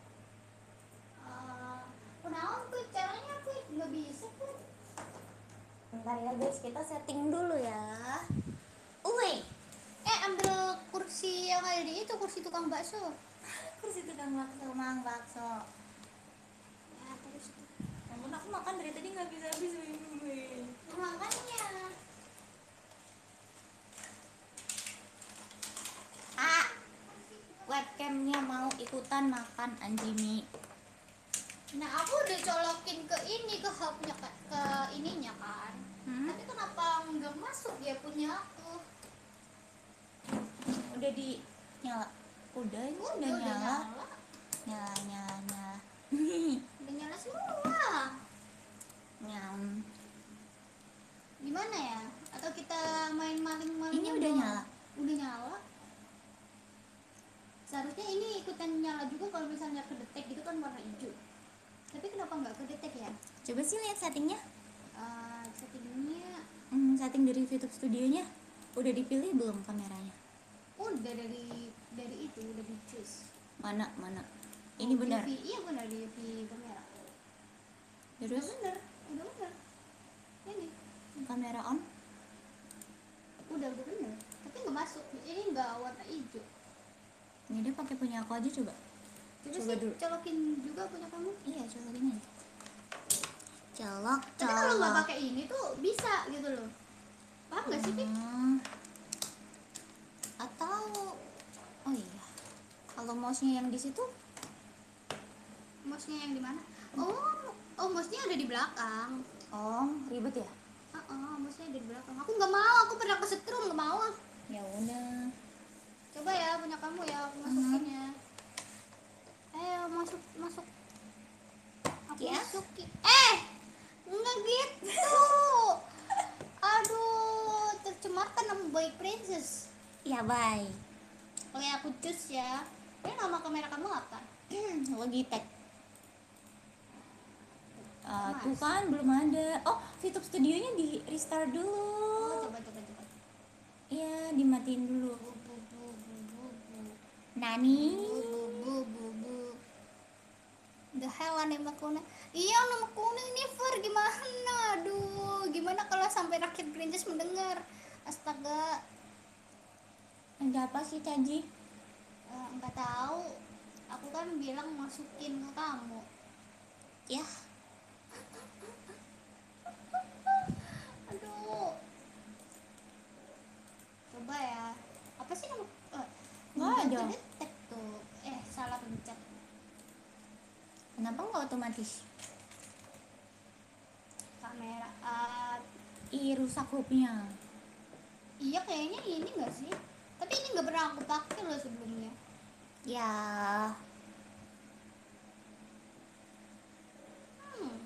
Uh, Kenapa tuh caranya aku nggak bisa pun. Bentar ya guys, kita setting dulu ya. Uy, Eh ambil kursi yang ada di itu kursi tukang bakso. kursi tukang bakso, mang bakso. Ya terus tuh. Namun aku makan dari tadi nggak bisa habis gue. Makanya. Ah, webcamnya mau ikutan makan anjimi. Nah aku udah colokin ke ini ke hubnya ke, ke ininya kan. Hmm? Tapi kenapa nggak masuk ya punya aku? Udah di nyala. Udah ini Oh, udah, udah nyala. nyala. Nyala nyala nyala. Udah nyala semua. Nyam. Gimana ya? Atau kita main maling-maling? Ini udah nyala. Udah nyala. Seharusnya ini ikutan nyala juga kalau misalnya kedetek gitu kan warna hijau. Tapi kenapa nggak kedetek ya? Coba sih lihat settingnya. Uh, settingnya Hmm, setting dari YouTube Studionya udah dipilih belum kameranya? udah dari dari itu udah di choose. Mana mana? Ini benar. D V, iya benar di D V kamera. Terus Udah bener, udah bener. Ini kamera on. udah udah bener. Tapi nggak masuk. Ini nggak warna hijau. Ini dia pakai punya aku aja coba. Coba, Coba sih dulu. colokin juga punya kamu. Iya, coba gini aja. Colok, Tapi kalau nggak colok. pakai ini tuh bisa gitu loh. Paham nggak sih Pip? Hmm. Atau oh iya. Kalau mouse-nya yang di situ, Mouse-nya yang di mana? Oh, oh mouse-nya ada di belakang. oh, ribet ya? Ah, uh mouse-nya ada di belakang. Aku nggak mau, aku pernah kesetrum nggak mau. ah. Ya udah. Coba ya punya kamu ya, aku masukin ya. Ayo masuk masuk. Aku Ya. masukin. Eh, nggak gitu. Aduh, tercemarkan nama baik princess. Ya, bye. Oke, aku cus ya. Ini nama kamera kamu apa? Logitech. Ah, Mas. tuh kan belum ada. Oh, YouTube Studionya di restart Oh, dulu. coba coba coba. Iya, dimatiin dulu. Bu, bu, bu, bu, bu, bu. Nani? Bu, bu, bu, bu, bu. The hell anime kuning. Iya, nama kuning nih Fur, gimana? Aduh, gimana kalau sampai rakyat Princess mendengar? Astaga, Ada apa sih, Caji? eh, nggak tahu. Aku kan bilang masukin ke kamu. Ya, Aduh, coba ya. Apa sih nama? Eh, Nggak udah ada. kedetek tuh. Eh, salah pencet. kenapa nggak otomatis? Kamera up. Ih, rusak hubnya. Iya, kayaknya ini enggak sih? Tapi ini nggak pernah aku pakai loh sebelumnya. Ya, Hmm.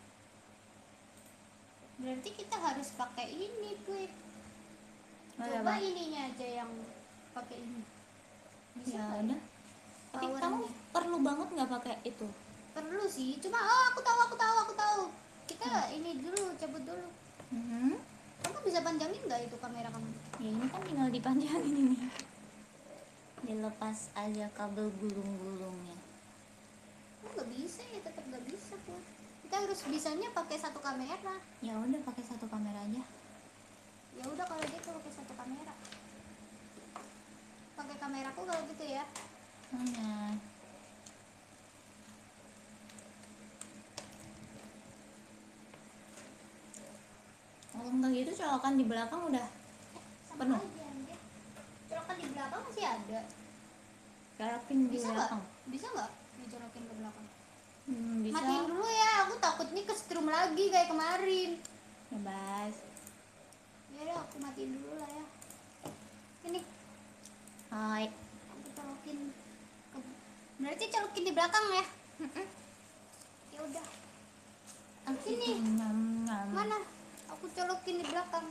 Berarti kita harus pakai ini, gue. Oh, ya, Coba Bang. ininya aja yang pakai ini. Bisa Ya nggak udah. Tapi kamu Powernya. perlu banget nggak pakai itu? Perlu sih. Cuma oh aku tahu, aku tahu, aku tahu. Kita ini dulu, cabut dulu. Mhm. Kamu bisa panjangin nggak itu kamera kamu? Ya ini kan tinggal dipanjangin ini. Dilepas aja kabel gulung-gulungnya. Oh, nggak bisa ya, tetap nggak bisa pun. Kita harus bisanya pakai satu kamera. Ya udah pakai satu kamera aja. Ya udah kalau gitu pakai satu kamera. Pakai kameraku kalau gitu ya. Mana? Kalau nggak gitu colokan di belakang udah Sama penuh. aja anjir. Colokan di belakang masih ada. Colokin di Bisa nggak? belakang. Bisa nggak dicolokin ke belakang? Hmm, bisa. Matiin dulu ya, aku takut nih kesetrum lagi kayak kemarin. Bebas. Ya udah aku matiin dulu lah ya. Ini Hai. aku colokin ke... Berarti colokin di belakang ya? Ya udah. Ini. Nyam, nyam. Mana? Aku colokin di belakang.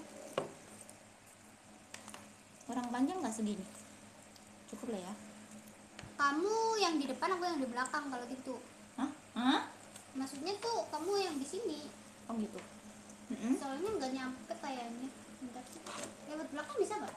Kurang panjang nggak segini? Cukup lah ya. Kamu yang di depan, aku yang di belakang kalau gitu. Hah? Hah? Maksudnya tuh kamu yang di sini. Oh gitu. Mm-mm. Soalnya nggak nyampe kayaknya. Bentar sih. Lewat belakang bisa nggak?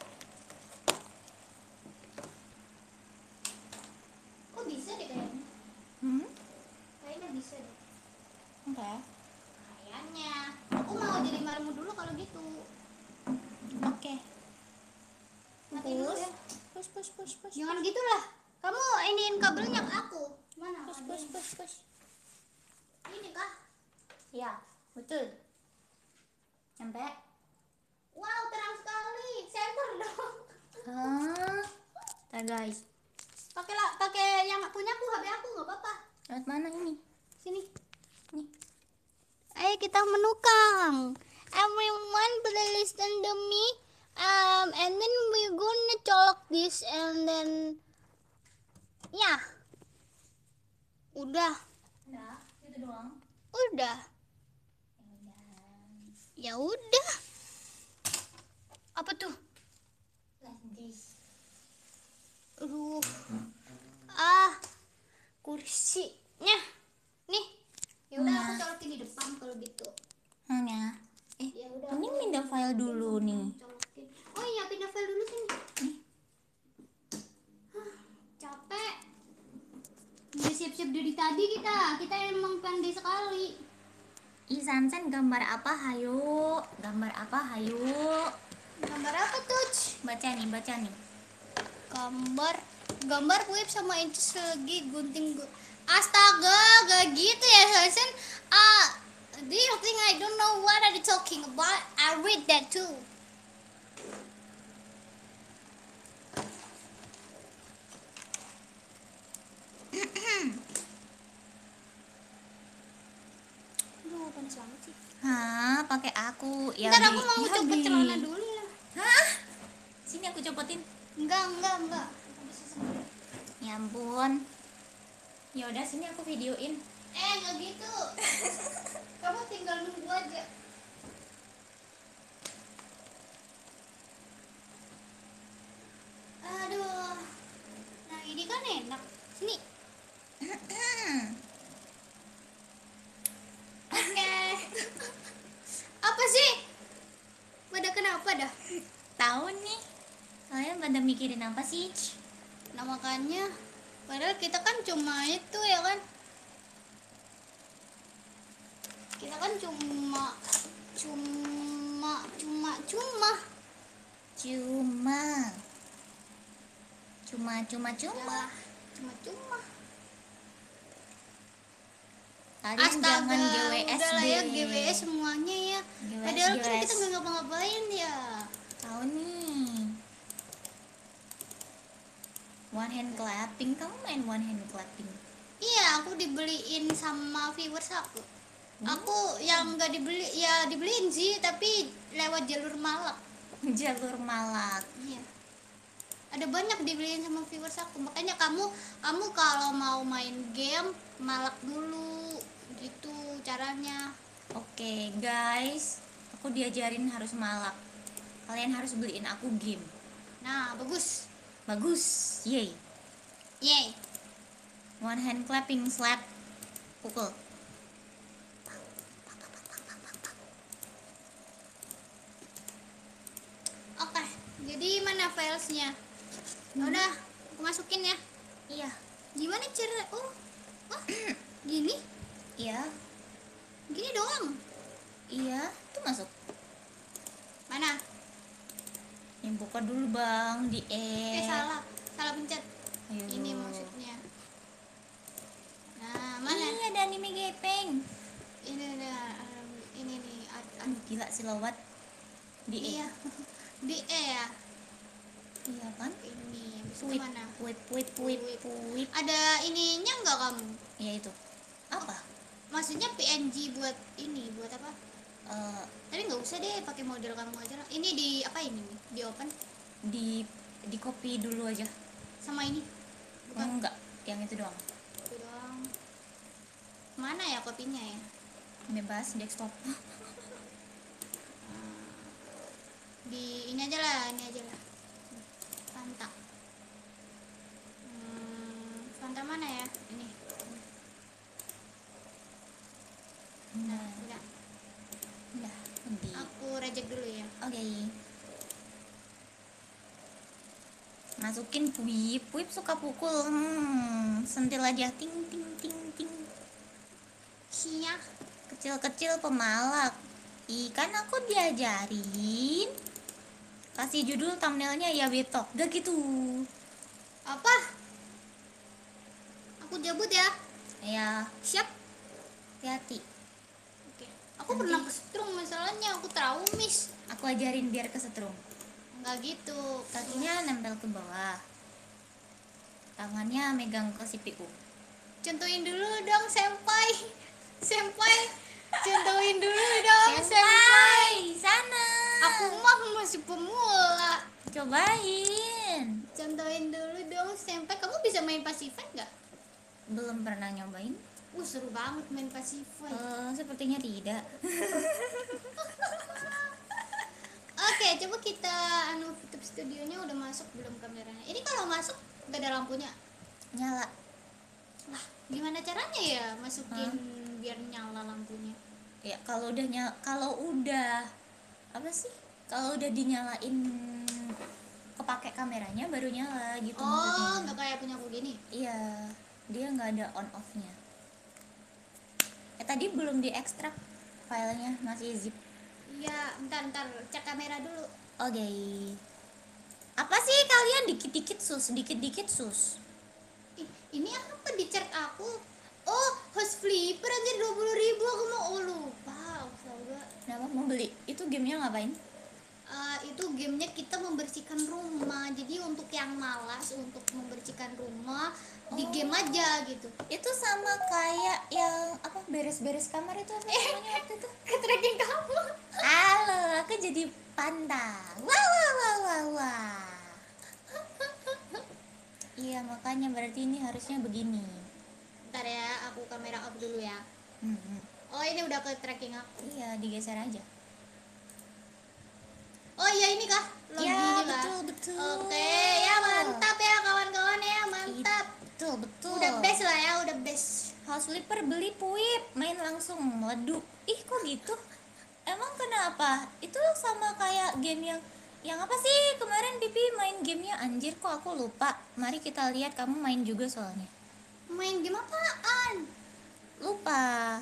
Oh bisa deh kayaknya. Hmm? Kayaknya bisa deh. Oke. Kayaknya. Aku mau jadi marmu dulu kalau gitu. Oke. Mati dulu ya. Push, push, push, push. Jangan gitulah. Kamu iniin kabelnya ke aku. Mana? Push, Ada push, yang- push, push. Ini kah? Ya, betul. Sampai. Wow, terang sekali. Center dong. Hah? Ntar guys. Pakai lah, pakai yang punya aku, H P aku nggak apa-apa. Lewat mana ini? Sini. Nih. Ayo kita menukang. Everyone please listen to me. Um, and then we're gonna colok this and then ya. Udah, Udah, gitu doang. udah. Ya udah. Apa tuh? Like this. Aduh. Ah, kursinya. Nih. Ya udah aku Nah. colokin di depan kalau gitu. Mana? Eh, Ya udah. ini aku- pindah file dulu nih. Colokin. Oh iya, pindah file dulu sini. Nih. Hah, capek. Udah siap-siap dari tadi kita. Kita emang pandai sekali. Ih, Sansan gambar apa? Hayo. Gambar apa? Hayo. Gambar apa tuh? Baca nih, baca nih. Gambar gambar web sama Inces lagi gunting gu- Astaga, gak gitu ya, Hasan. Ah, do you think I don't know what are you talking about? I read that too. Aduh, panas banget sih. Hah, pakai aku. Ya Ntar di- aku mau ya copot di- celana dulu ya. Hah? Sini aku copotin. Enggak, enggak, enggak. Aku bisa sendiri. Ya ampun. Ya udah sini aku videoin. Eh, enggak gitu. Kamu tinggal nunggu aja. Aduh. Nah, ini kan enak. Sini. Oke. Apa sih? Pada kenapa dah? tahu nih. Kalian pada mikirin apa sih? Nah makanya, padahal kita kan cuma itu ya kan, kita kan cuma cuma cuma cuma Cuma Cuma cuma cuma. ya, cuma cuma Kalian jangan G W S udah lah ya deh. G W S semuanya ya. G W S, Padahal kan G W S. kita nggak ngapa-ngapain ya. Tahu nih. One hand clapping, kamu main one hand clapping? Iya, aku dibeliin sama viewers aku. Hmm. Aku yang nggak dibeli, ya dibeliin sih, tapi lewat jalur malak. Jalur malak. Iya. Ada banyak dibeliin sama viewers aku. Makanya kamu kamu kalau mau main game malak dulu gitu caranya. Oke guys, aku diajarin harus malak. Kalian harus beliin aku game. Nah, bagus. Bagus, yay. Yeay. One hand clapping, slap, pukul. Oke, jadi mana filesnya? Udah, aku masukin ya. Iya, Gimana cara? Oh, oh, gini, iya, gini doang. iya. Itu masuk. Mana? Yang buka dulu bang di Eh E. salah, salah pencet. Ayo. Ini maksudnya. Nah, mana? Ini ada anime gepeng. Ini ada, um, ini nih. ad- ad- Aduh gila silawat. Di E. Iya, di E ya. Iya kan? Ini, habis itu Puip, mana? puip, puip, puip, puip. Ada ininya nggak kamu? Ya itu. Apa? Maksudnya P N G buat ini, buat apa? Eh, Tapi nggak usah deh, pakai model kamu aja lah. Ini di apa ini nih? Di open di di copy dulu aja. sama ini. Oh, Bukan enggak, yang itu doang. itu doang. Mana ya kopinya ya? Bebas desktop. Di ini aja lah, ini aja lah. Fanta. Hmm, Fanta mana ya? Ini. Nah, Nah, udah. udah, di. Aku reject dulu ya. Oke. Masukin puip, puip suka pukul. Hmm, sentil aja ting ting ting ting. Sia. Kecil-kecil pemalak. Ikan aku diajarin. Kasih judul thumbnailnya ya betok. Gak gitu. Apa? Aku jabut ya. Ya, Siap. hati-hati. Oke. Aku pernah kesetrum masalahnya, aku traumis. Aku ajarin biar kesetrum. Enggak gitu. Kakinya nempel ke bawah. Tangannya megang ke C P U. Contohin dulu dong, senpai. Senpai. Contohin dulu dong, senpai. Senpai, sana. Aku mah masih pemula. Cobain. Contohin dulu dong, senpai. Kamu bisa main Pasify nggak? Belum pernah nyobain. Uh, seru banget main Pasify. Eh, sepertinya tidak. Oke, coba kita anu tutup studionya, udah masuk belum kameranya? Ini kalau masuk gak ada lampunya. Nyala. Lah, gimana caranya ya masukin biar nyala lampunya? Ya kalau udah nyala, kalau udah apa sih? Kalau udah dinyalain kepake kameranya baru nyala gitu Oh, maksudnya. nggak kayak punya aku gini. Iya, dia nggak ada on off-nya. Eh tadi belum diekstrak filenya, masih zip. Iya, bentar bentar cek kamera dulu. Oke. Apa sih kalian dikit-dikit sus, dikit-dikit sus? Ih, ini apa di chat aku? Oh, host flipper aja dua puluh ribu, aku mau oh lupa. Astaga. Kenapa mau beli? Itu gamenya ngapain? Eh, itu gamenya kita membersihkan rumah. Jadi untuk yang malas untuk membersihkan rumah di Oh. game aja gitu. Itu sama kayak yang apa beres-beres kamar itu apa namanya waktu itu? Ke tracking kamu. Halo, aku jadi panda. Wah wah wah wah wah. Iya makanya berarti ini harusnya begini. Bentar ya, aku kamera off dulu ya. Hmm, hmm. Oh, ini udah ke tracking aku. Iya digeser aja. Oh iya, ini kah? Login Ya lah. betul betul. Oke, ya mantap ya kawan-kawan ya, mantap. Betul betul. Udah best lah ya, udah best. House flipper beli puip, main langsung meleduk. Ih kok gitu? Emang kenapa? Itu sama kayak game yang Yang apa sih kemarin Pipi main gamenya, anjir kok aku lupa. Mari kita lihat, kamu main juga soalnya. Main game apaan? Lupa.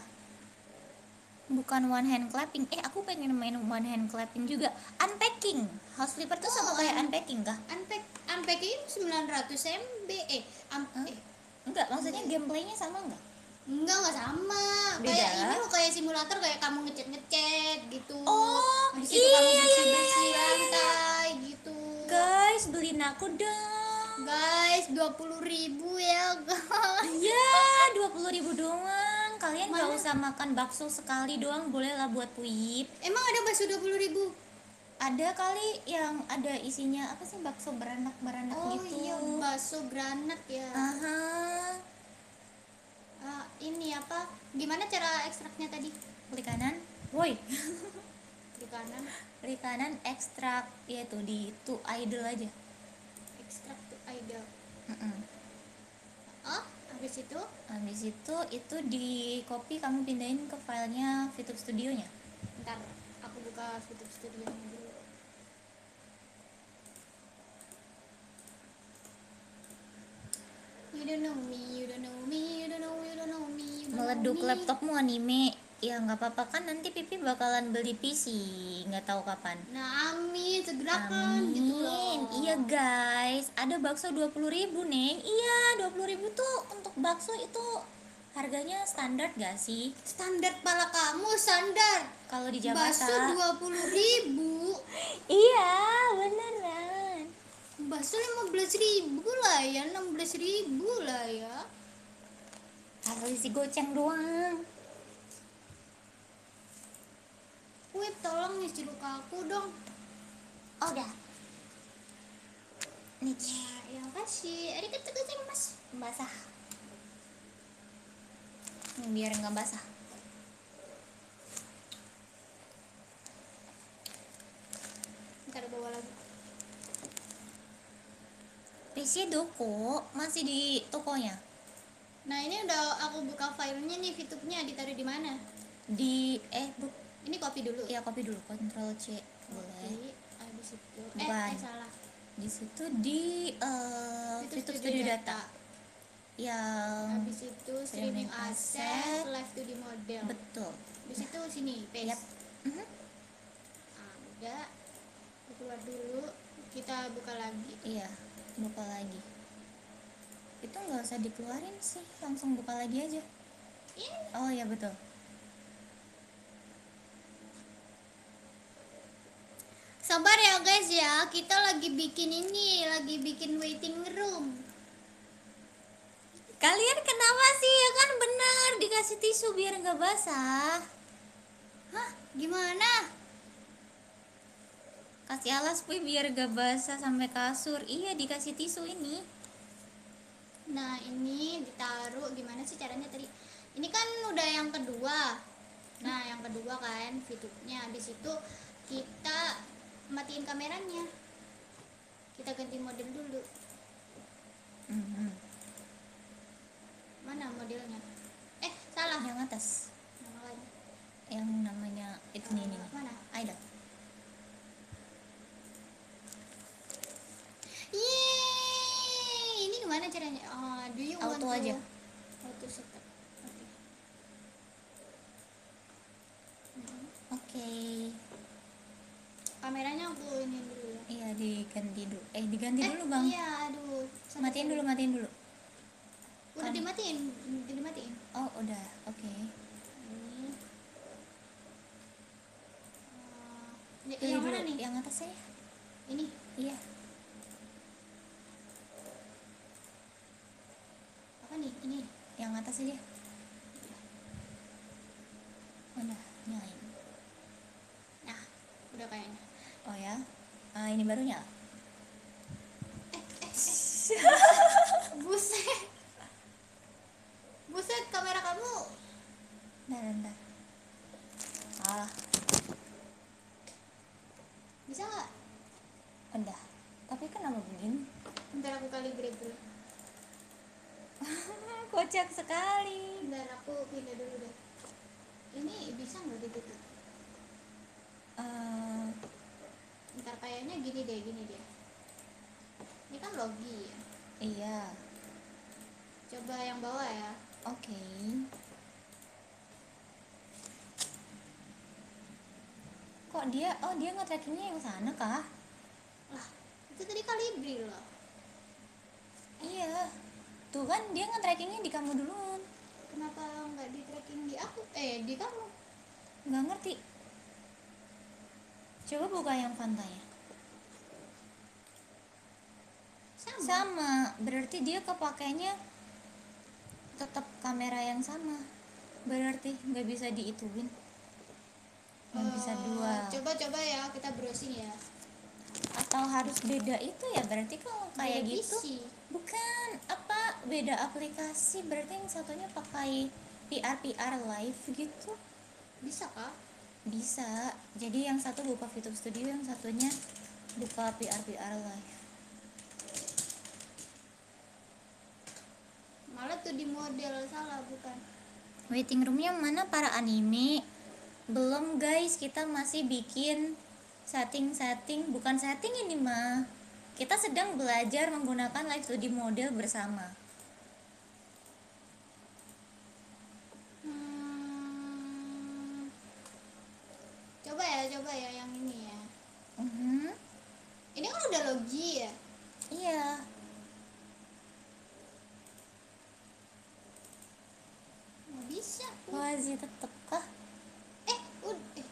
Bukan one hand clapping. Eh, aku pengen main one hand clapping juga. Unpacking. House flipper tuh sama Oh, kayak un- unpacking kah? Unpack unpacking sembilan ratus M B. Eh, am- Hah? eh Enggak, maksudnya gameplaynya sama enggak? enggak enggak sama. Beda? Kayak ini loh, kayak simulator, kayak kamu ngecat-ngecat gitu. Oh, Habis itu kamu iya, iya, iya, bersih-bersih iya, iya, iya. lantai gitu. Guys, beliin aku dong. Guys, dua puluh ribu ya, guys. Iya, dua puluh ribu doang. Kalian nggak Mana? usah makan bakso sekali doang, boleh lah buat Puip. Emang ada bakso dua puluh ribu? Ada kali yang ada isinya apa sih, bakso beranak-beranak Oh gitu. iya, bakso granat ya. Aha. Ah, ini apa? Gimana cara ekstraknya tadi? Klik kanan. Woi. Di kanan, Klik kanan ekstrak, ya tuh di to idle aja. ekstrak to idle. Mm-mm. Oh, habis itu Habis itu itu di copy, kamu pindahin ke filenya VTube Studio-nya. ntar aku buka YouTube Studio dulu. You don't know me, you don't know me, you don't know, you don't know me, you don't Meleduk know me. laptopmu anime. Ya nggak apa-apa kan, nanti Pipi bakalan beli P C, nggak tahu kapan. Nah, amin, segera kan gitu Amin. loh. Iya guys, ada bakso dua puluh ribu Neng. Iya, dua puluh ribu tuh untuk bakso itu harganya standar gak sih? Standar pala kamu, standar. Kalau di Bakso Jakarta. dua puluh ribu. Iya, beneran. Bakso lima belas ribu lah ya, enam belas ribu lah ya. Kalau isi goceng doang. Wih, tolong nih ciluk aku dong. Oh, udah. Nih, Nah, ya kasih. Arigatou gozaimasu. basah. Nih, biar nggak basah. Ntar bawa lagi. P C Doko masih di tokonya. Nah, ini udah aku buka filenya nih, VTube-nya ditaruh di mana? Di eh bu, Ini copy dulu. ya copy dulu, Ctrl C boleh. Oke, habis itu. Eh, Bukan. eh salah. Di situ di uh, Itu VTube Studio Data. Yang Habis itu streaming streaming asset. asset, live to di model. betul. Habis itu sini, paste. Yap. Mhm. Nah, udah. Keluar dulu. Kita buka lagi. Iya, buka lagi. Itu nggak usah dikeluarin sih, langsung buka lagi aja. Ini Oh ya betul. sabar ya guys ya, kita lagi bikin ini, lagi bikin waiting room. Kalian kenapa sih, ya kan benar dikasih tisu biar nggak basah. Hah, gimana? Kasih alas Puy biar gak basah sampai kasur. Iya, dikasih tisu ini. Nah, ini ditaruh gimana sih caranya tadi? Ini kan udah yang kedua. Nah, yang kedua kan VTube-nya. Habis itu kita matiin kameranya. Kita ganti model dulu. Mhm. Mana modelnya? Eh, salah. Yang atas, Yang lain. yang namanya itu nih nih. Eh, mana? Idol. Yeay, ini gimana caranya? Oh, do you want Auto to aja. auto setup? Oke. Hmm. Oke. Kameranya aku ini dulu ya. Iya, diganti dulu. Eh, diganti Eh, dulu, Bang. Iya, aduh. Sorry, Matiin sorry. dulu, matiin dulu. Udah Kan- dimatiin, udah dimatiin. Oh, udah. Oke. Ini. Uh, Pilih yang dulu mana nih? yang atas ya. Ini. Iya. Apa nih? Ini. Yang atas aja. Udah, nyalain. Nah, udah kayaknya. Oh ya. Ah, ini baru nyala. Buset. Buset, kamera kamu. Bentar, bentar. Ah, Bisa nggak? udah. Tapi kenapa begini? Bentar aku kali grab dulu. Kocak sekali. Bentar aku pindah dulu deh. Ini bisa nggak ditutup? Eh, Bentar kayaknya kayaknya gini deh, gini deh. Ini kan logi ya. Iya. Coba yang bawah ya. Oke. Kok dia, oh dia nge-trackingnya yang sana kah? Lah, itu tadi Kalibri loh. Iya. Tuh kan dia nge-trackingnya di kamu duluan. Kenapa nggak di tracking di aku? Eh, di kamu. Nggak ngerti. Coba buka yang Fantanya. Sama. Sama, berarti dia kepakainya tetap kamera yang sama. Berarti nggak bisa diituin. Nggak bisa Eh, dua. Coba-coba ya, kita browsing ya. Atau harus beda itu ya, berarti kalau kayak Beda gitu. P C. Bukan, apa beda aplikasi, berarti yang satunya pakai P R P R live gitu. Bisa kah? Bisa. Jadi yang satu buka VTube Studio, yang satunya buka P R P R live. Malah tuh di model salah, bukan? Waiting roomnya mana para anime? Belum guys, kita masih bikin setting-setting. Bukan setting ini mah, kita sedang belajar menggunakan live studio model bersama. Hmm, coba ya, coba ya yang ini ya. Mhm. Ini kan udah logi ya. Iya. Nggak bisa. Wazi tetep kah? Eh, ud eh.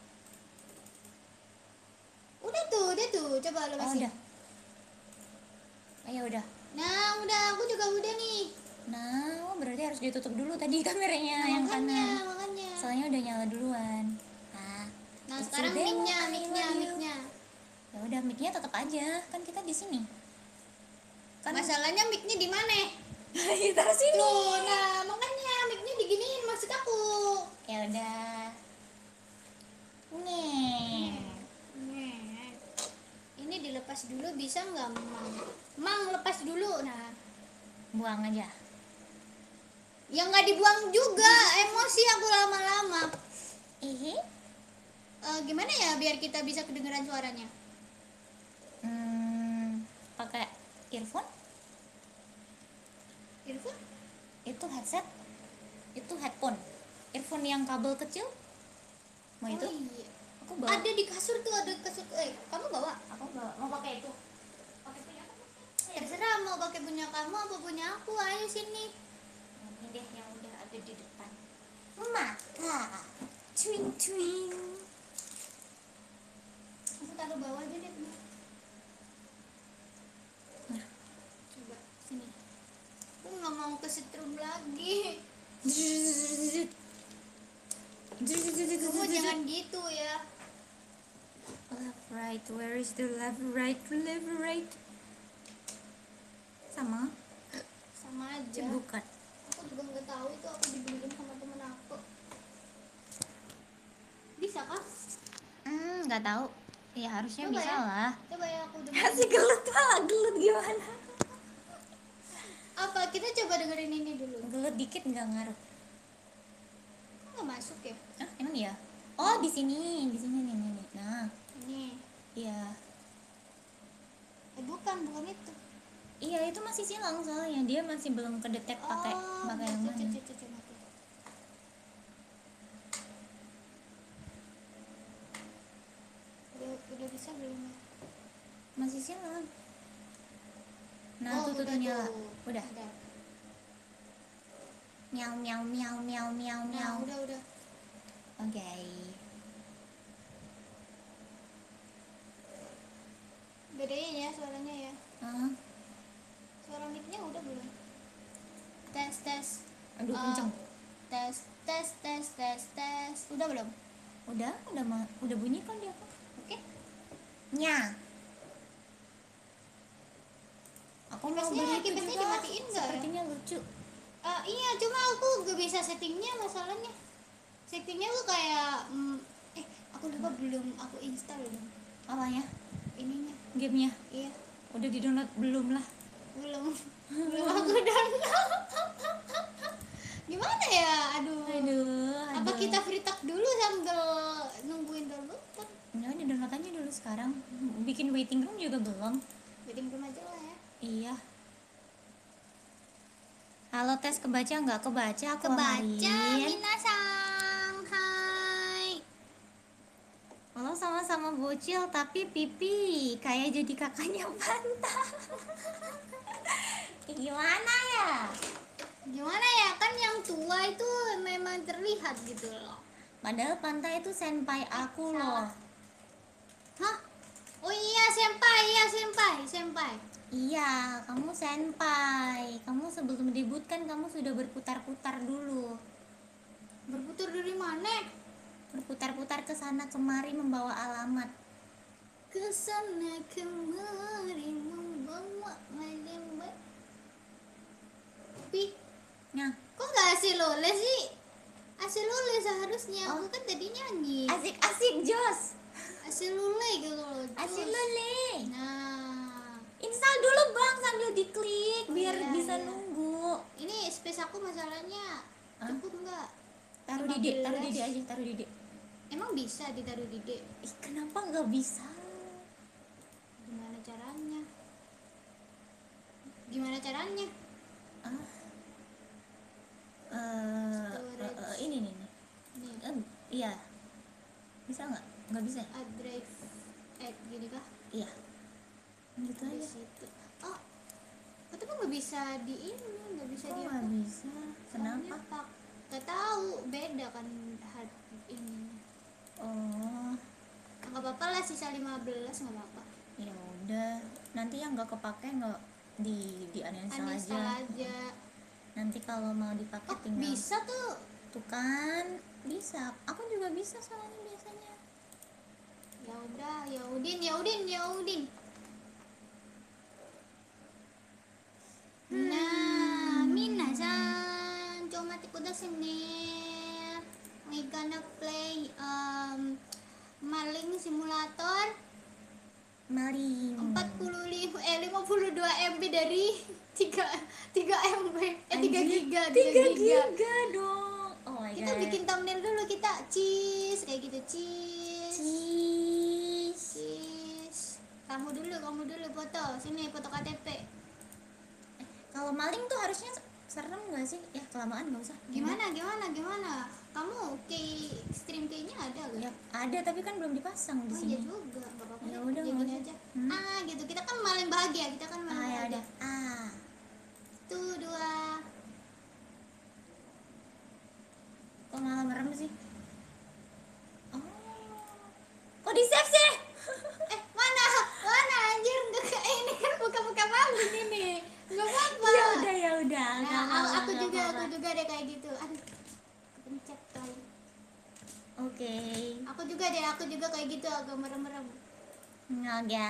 Udah tuh, udah tuh. Coba Oh, lepasin. udah. Ayo udah. Nah, udah. Aku juga udah nih. Nah, oh, berarti harus ditutup dulu tadi kameranya Nah, yang makanya, kanan. makanya. Soalnya udah nyala duluan. Nah, Nah, it's sekarang a demo, mic-nya, I mic-nya, love you. mic-nya. Ya udah, mic-nya tetap aja. Kan kita di sini. Kan Masalahnya mic-nya di mana? taruh sini. Loh, nah makanya mic-nya diginiin maksud aku. Ya udah. Nih. Nih. Ini dilepas dulu bisa nggak, Mang? Mang, lepas dulu. Nah, Buang aja. ya nggak dibuang juga. Emosi aku lama-lama. Ih. Eh, gimana ya biar kita bisa kedengeran suaranya? Hmm, pakai earphone? Earphone? Itu headset? Itu headphone. Earphone yang kabel kecil? Mau itu? Oh, iya. Aku bawa. Ada di kasur tuh, ada kasur. Eh, kamu bawa? Aku bawa. Mau pakai itu. Pakai punya aku. Terserah mau pakai punya kamu apa punya aku. Ayo sini. Ini deh yang udah ada di depan. Maka, twing twing. Aku taruh bawah aja deh. Nah. Coba sini. Aku nggak mau ke setrum lagi. Kamu jangan gitu ya. Left right, where is the left right, left right? Sama? Sama aja. Bukan. Aku juga nggak tahu itu aku dibeliin sama temen aku. Bisa kah? Hmm, nggak tahu. Ya harusnya Coba bisa ya. lah. Coba ya aku Si dengerin. gelut malah gelut gimana? Apa kita coba dengerin ini dulu? Gelut dikit nggak ngaruh. Kok nggak masuk ya? Ah, emang iya? Oh, di sini, di sini nih, nih, nih. Nah, Ini. iya. Eh bukan, bukan itu. Iya, itu masih silang soalnya dia masih belum kedetek pakai Oh, pakai yang cuci, mana. cuci, cuci, mati. Udah, udah bisa belum? ya? Masih silang. Nah, Oh, tuh tuh udah tuh nyala. tuh. Udah. Udah. Miau miau miau miau miau Nah, miau. udah, udah. Oke. Bedain ya suaranya ya. Ah, Suara mic-nya udah belum? Tes, tes. aduh Eh, kenceng. Tes, tes, tes, tes, tes. Udah belum? Udah, udah ma- udah bunyi kan dia kok. Oke. Nya. Aku mau Kipasnya- beli itu kipasnya juga. dimatiin nggak ya? Sepertinya lucu. Eh, iya, cuma aku gak bisa settingnya masalahnya. Settingnya tuh kayak mm, eh aku lupa belum aku install dong Apanya? ininya. Gamenya Iya, udah di download belum lah? belum belum aku download. Gimana ya? Aduh. Aduh, Apa aduh. kita free talk dulu sambil nungguin download? Ya udah download aja dulu sekarang. Bikin waiting room juga belum. Waiting room aja lah ya. Iya. Halo tes, kebaca nggak? Kebaca aku Kebaca, Amarin. minasang, hai. Halo, sama-sama bocil tapi pipi kayak jadi kakaknya Panta. Gimana ya? Gimana ya, kan yang tua itu memang terlihat gitu loh. Padahal Panta itu senpai aku loh. Hah? Oh iya, senpai, iya senpai, senpai. Iya, kamu senpai. Kamu sebelum debut kan kamu sudah berputar-putar dulu. Berputar dari mana? Berputar-putar ke sana kemari membawa alamat. Kesana kemari membawa alamat. Pi, Nah, kok gak asli lole sih? Asli lole seharusnya. Oh. Aku kan tadi nyanyi. asik-asik Jos. Asli lole gitu loh. Asik Terus. lele. Nah, Install dulu bang sambil diklik Oh, biar iya, bisa iya. nunggu. ini space aku masalahnya Hah? cukup nggak? Taruh di D, taruh di D lima belas. aja, taruh di D. Emang bisa ditaruh di D? Ih, kenapa nggak bisa? Gimana caranya? Gimana caranya? Ah, eh, Storage. eh, eh, ini nih, nih. Nih, Eh, iya, bisa nggak? Nggak bisa. a drive add gini kah? Iya, gitu Di aja. situ. Oh, oh tapi nggak bisa di ini, nggak bisa Kok di nggak bisa? Kenapa? Pak, nggak tahu, beda kan hard ini. Oh, Nggak apa-apa lah, sisa lima belas nggak apa-apa. ya udah. Nanti yang nggak kepake nggak di di uninstall aja. Uninstall aja. Nanti kalau mau dipakai Oh, tinggal. bisa tuh. Tuh kan, bisa. Aku juga bisa soalnya biasanya. Ya udah, ya Udin, ya Udin, ya Udin. Hmm. Nah, minasan, comatik udah sini. We gonna play um, maling simulator Maling. empat puluh lima eh lima puluh dua M B dari tiga tiga M B eh tiga giga tiga giga dong. Oh my Kita god. bikin thumbnail dulu, kita cheese kayak gitu, cheese. Cheese. Cheese. Kamu dulu, kamu dulu foto. Sini foto K T P. Kalau maling tuh harusnya serem gak sih? Ya kelamaan gak usah. Gimana, gimana, gimana? Kamu key stream keynya ada gak? Ya ada tapi kan belum dipasang di Oh iya sini. juga, gak apa-apa. Ya deh. udah, Ya nggak gini usah. aja. Hmm. Ah gitu, kita kan maling bahagia, kita kan maling Ah ya bahagia. udah. Ah. Satu, dua. Kok malah merem sih? Oh. Kok di save sih? Eh mana, mana anjir, nggak kayak ini kan buka-buka maling ini. Gak apa-apa. Ya udah ya udah. Nah, Nggak aku, apa-apa, aku nggak juga, apa-apa. aku juga deh kayak gitu. Aduh, pencet kali. Oke. Aku juga deh, aku juga kayak gitu, agak merem-merem. Nggak ya.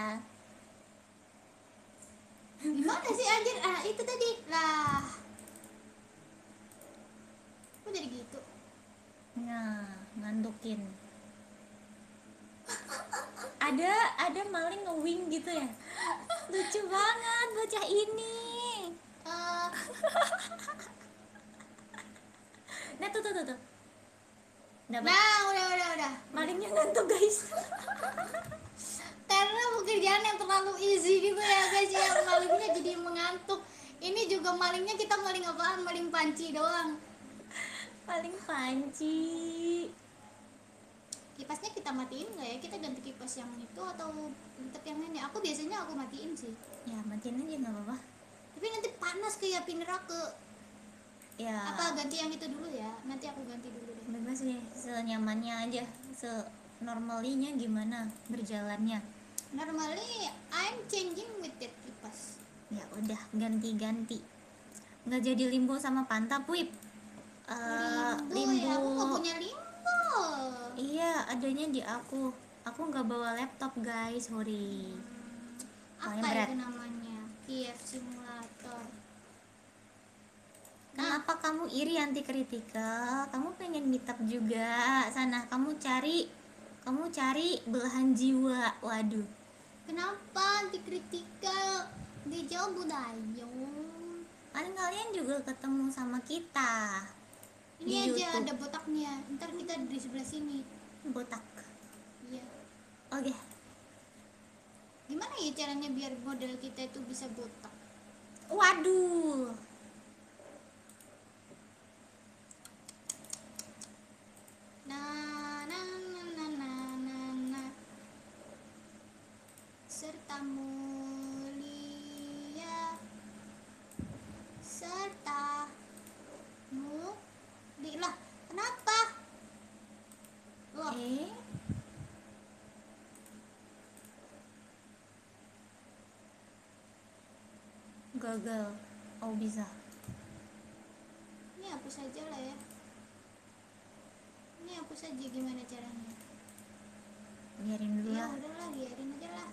Gimana sih anjir? Ah itu tadi lah. Kok jadi gitu? Nah, ngantukin. ada ada maling nge-wing gitu ya. Lucu banget bocah ini. Eh, Nah tuh tuh tuh tuh. Dapat. nah, udah, udah, udah. Malingnya ngantuk guys. Karena pekerjaan yang terlalu easy gitu ya guys ya, malingnya jadi mengantuk. Ini juga malingnya, kita maling apaan? Maling panci doang. Paling panci. Kipasnya kita matiin nggak ya? Kita ganti kipas yang itu atau tetap yang ini? Aku biasanya aku matiin sih. Ya matiin aja nggak apa-apa. Tapi nanti panas kayak api neraka. Ya. Apa ganti yang itu dulu ya? Nanti aku ganti dulu deh. Bebas deh, senyamannya aja, senormalinya gimana berjalannya. Normally I'm changing with that kipas. Ya udah ganti-ganti. Nggak jadi limbo sama Panta puip. Eh, limbo ya, aku nggak punya limbo. Iya, adanya di aku. Aku nggak bawa laptop guys, sorry. Apa Soalnya berat. itu namanya? Kiev Simulator. Kenapa kamu iri anti kritikal? Kamu pengen meet up juga sana. Kamu cari, kamu cari belahan jiwa. Waduh. Kenapa anti kritikal? Dia jauh budaya. Kan kalian juga ketemu sama kita. Ini Di aja YouTube. ada botaknya. Ntar kita di sebelah sini. Botak. Iya. Oke. caranya biar model kita itu bisa botak. Waduh. Nah, nah, nah, nah, nah, nah, nah. Serta mulia, serta mulia. Lah, kenapa? Loh, Eh, gagal. Oh, bisa. ini hapus saja lah ya. Ini hapus saja, gimana caranya? Biarin dulu Ya lah. udahlah, biarin aja lah.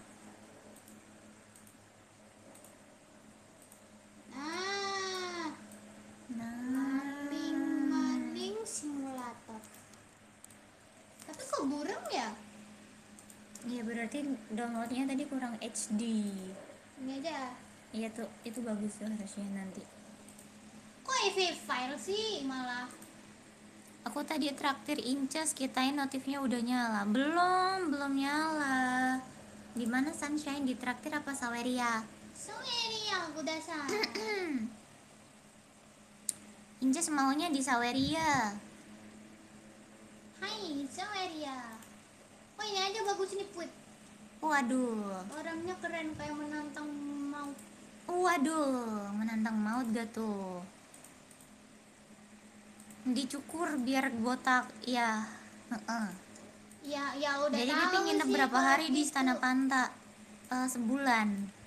Nah, Nah, maning-maning simulator. Tapi kok burem ya? ya berarti downloadnya tadi kurang H D. Ini aja. Iya tuh, itu bagus tuh harusnya nanti. Kok E V file sih malah? Aku tadi traktir Incas, kitain notifnya udah nyala. Belum, belum nyala. Di mana Sunshine, di traktir apa Saweria? Saweria aku dasar. Incas maunya di Saweria. Hai Saweria. Oh ini aja bagus nih Put. Waduh, Orangnya keren kayak menantang maut. waduh, menantang maut gak tuh? Dicukur biar botak, ya. Heeh. Ya ya udah Jadi tahu Pipi nginep sih berapa kalau hari di gitu. Istana Panta? Eh, sebulan.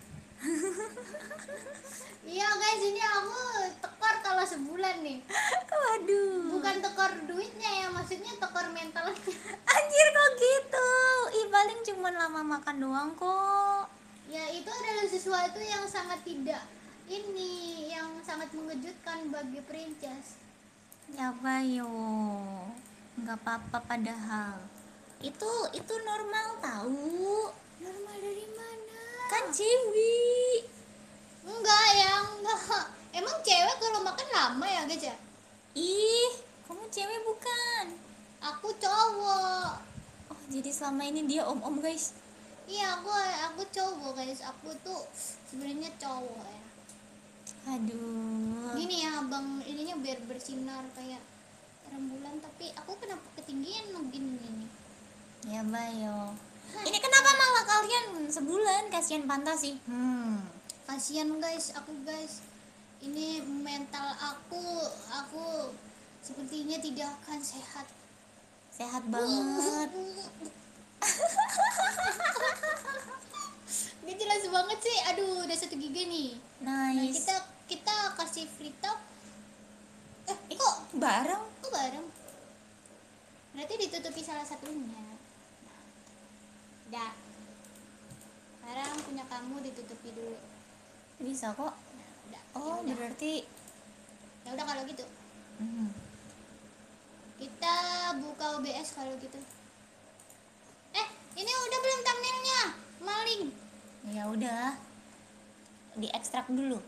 Iya guys, ini aku tekor kalau sebulan nih. Waduh. Bukan tekor duitnya ya, maksudnya tekor mentalnya. Anjir kok gitu? Ih, paling cuman lama makan doang kok. Ya itu adalah sesuatu yang sangat tidak ini, yang sangat mengejutkan bagi princess. Ya bayo. Nggak apa-apa padahal. Itu itu normal tahu. Normal dari mana? Kan Ciwi. Enggak ya, enggak. Emang cewek kalau makan lama ya guys ya? Ih, kamu cewek bukan? Aku cowok. Oh, jadi selama ini dia om-om guys. Iya, aku aku cowok guys. Aku tuh sebenarnya cowok ya. Aduh. Gini ya, abang ininya biar bersinar kayak rembulan, tapi aku kenapa ketinggian begini nih? Ya bayo. Ini kenapa malah kalian sebulan? Kasihan Panta sih. Hmm. Kasihan guys, aku guys. Ini mental aku, aku sepertinya tidak akan sehat. Sehat banget. Ini jelas banget sih. Aduh, udah satu giga nih. Nah, Nice. kita kita kasih free talk. Eh, Eh, kok bareng? kok bareng? Berarti ditutupi salah satunya. Dah. Sekarang punya kamu ditutupi dulu. Bisa kok. Nah, udah. Oh, ya udah. berarti Ya udah kalau gitu. hmm. Kita buka O B S kalau gitu. Eh, ini udah belum thumbnailnya? Maling. Ya udah. Diekstrak dulu.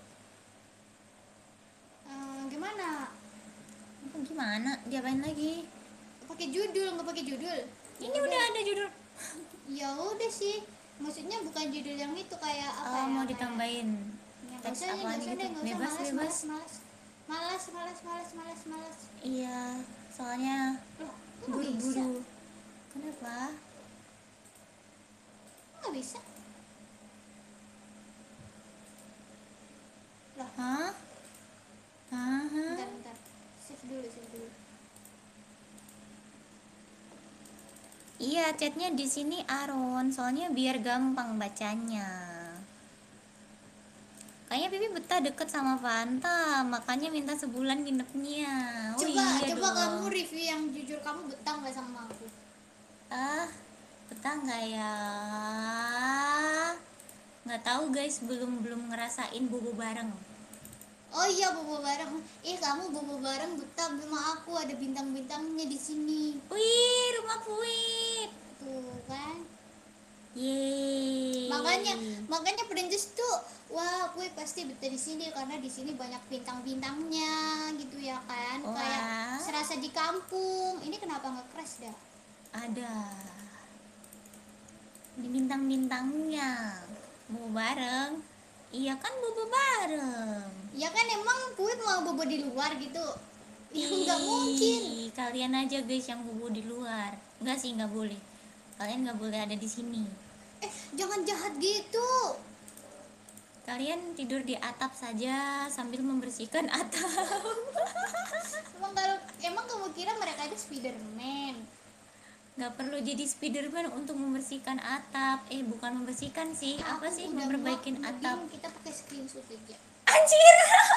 Eh, gimana? Apa gimana? Diapain lagi? Pakai judul, nggak pakai judul? Ini udah ada judul. Ya udah sih. Maksudnya bukan judul yang itu kayak apa Oh, ya? mau kayak- ditambahin Ya, nggak teks usah deh, apa nggak usah gitu? deh, nggak usah. Bebas, Malas, bebas. malas, malas. Malas, malas, malas, malas, malas. Iya, soalnya Loh, kok nggak bisa? buru-buru. Kenapa? Kok nggak bisa? Loh, Hah? Hah? Hah? bentar, bentar. Save dulu, save dulu. Iya, chatnya di sini Aaron, soalnya biar gampang bacanya. Kayaknya Pipi betah deket sama Fanta, makanya minta sebulan nginepnya. Oh Coba, iya coba dong. kamu review yang jujur, kamu betah nggak sama aku? Ah, betah nggak ya? Nggak tahu guys, belum belum ngerasain bobo bareng. Oh iya, bobo bareng. Eh, kamu bobo bareng betah sama aku, ada bintang-bintangnya di sini. Wih, rumah Puit. Tuh kan. Yeay. Makanya, makanya princess tuh, wah, gue pasti betah di sini karena di sini banyak bintang-bintangnya gitu ya kan. Wah. Kayak serasa di kampung. Ini kenapa nggak crash dah? Ada di bintang-bintangnya. bobo bareng. Iya kan bobo bareng. Ya kan emang Puip mau bobo di luar gitu. Ya nggak mungkin. Ih, kalian aja guys yang bobo di luar. Enggak sih, nggak boleh. Kalian nggak boleh ada di sini. Eh, jangan jahat gitu. Kalian tidur di atap saja sambil membersihkan atap. Emang kalau emang kamu kira mereka itu Spiderman? Nggak perlu jadi Spiderman untuk membersihkan atap. Eh, bukan membersihkan sih. Ah, Apa aku sih udah memperbaikin muak, udah atap? bingung, kita pakai screenshot aja. Anjir.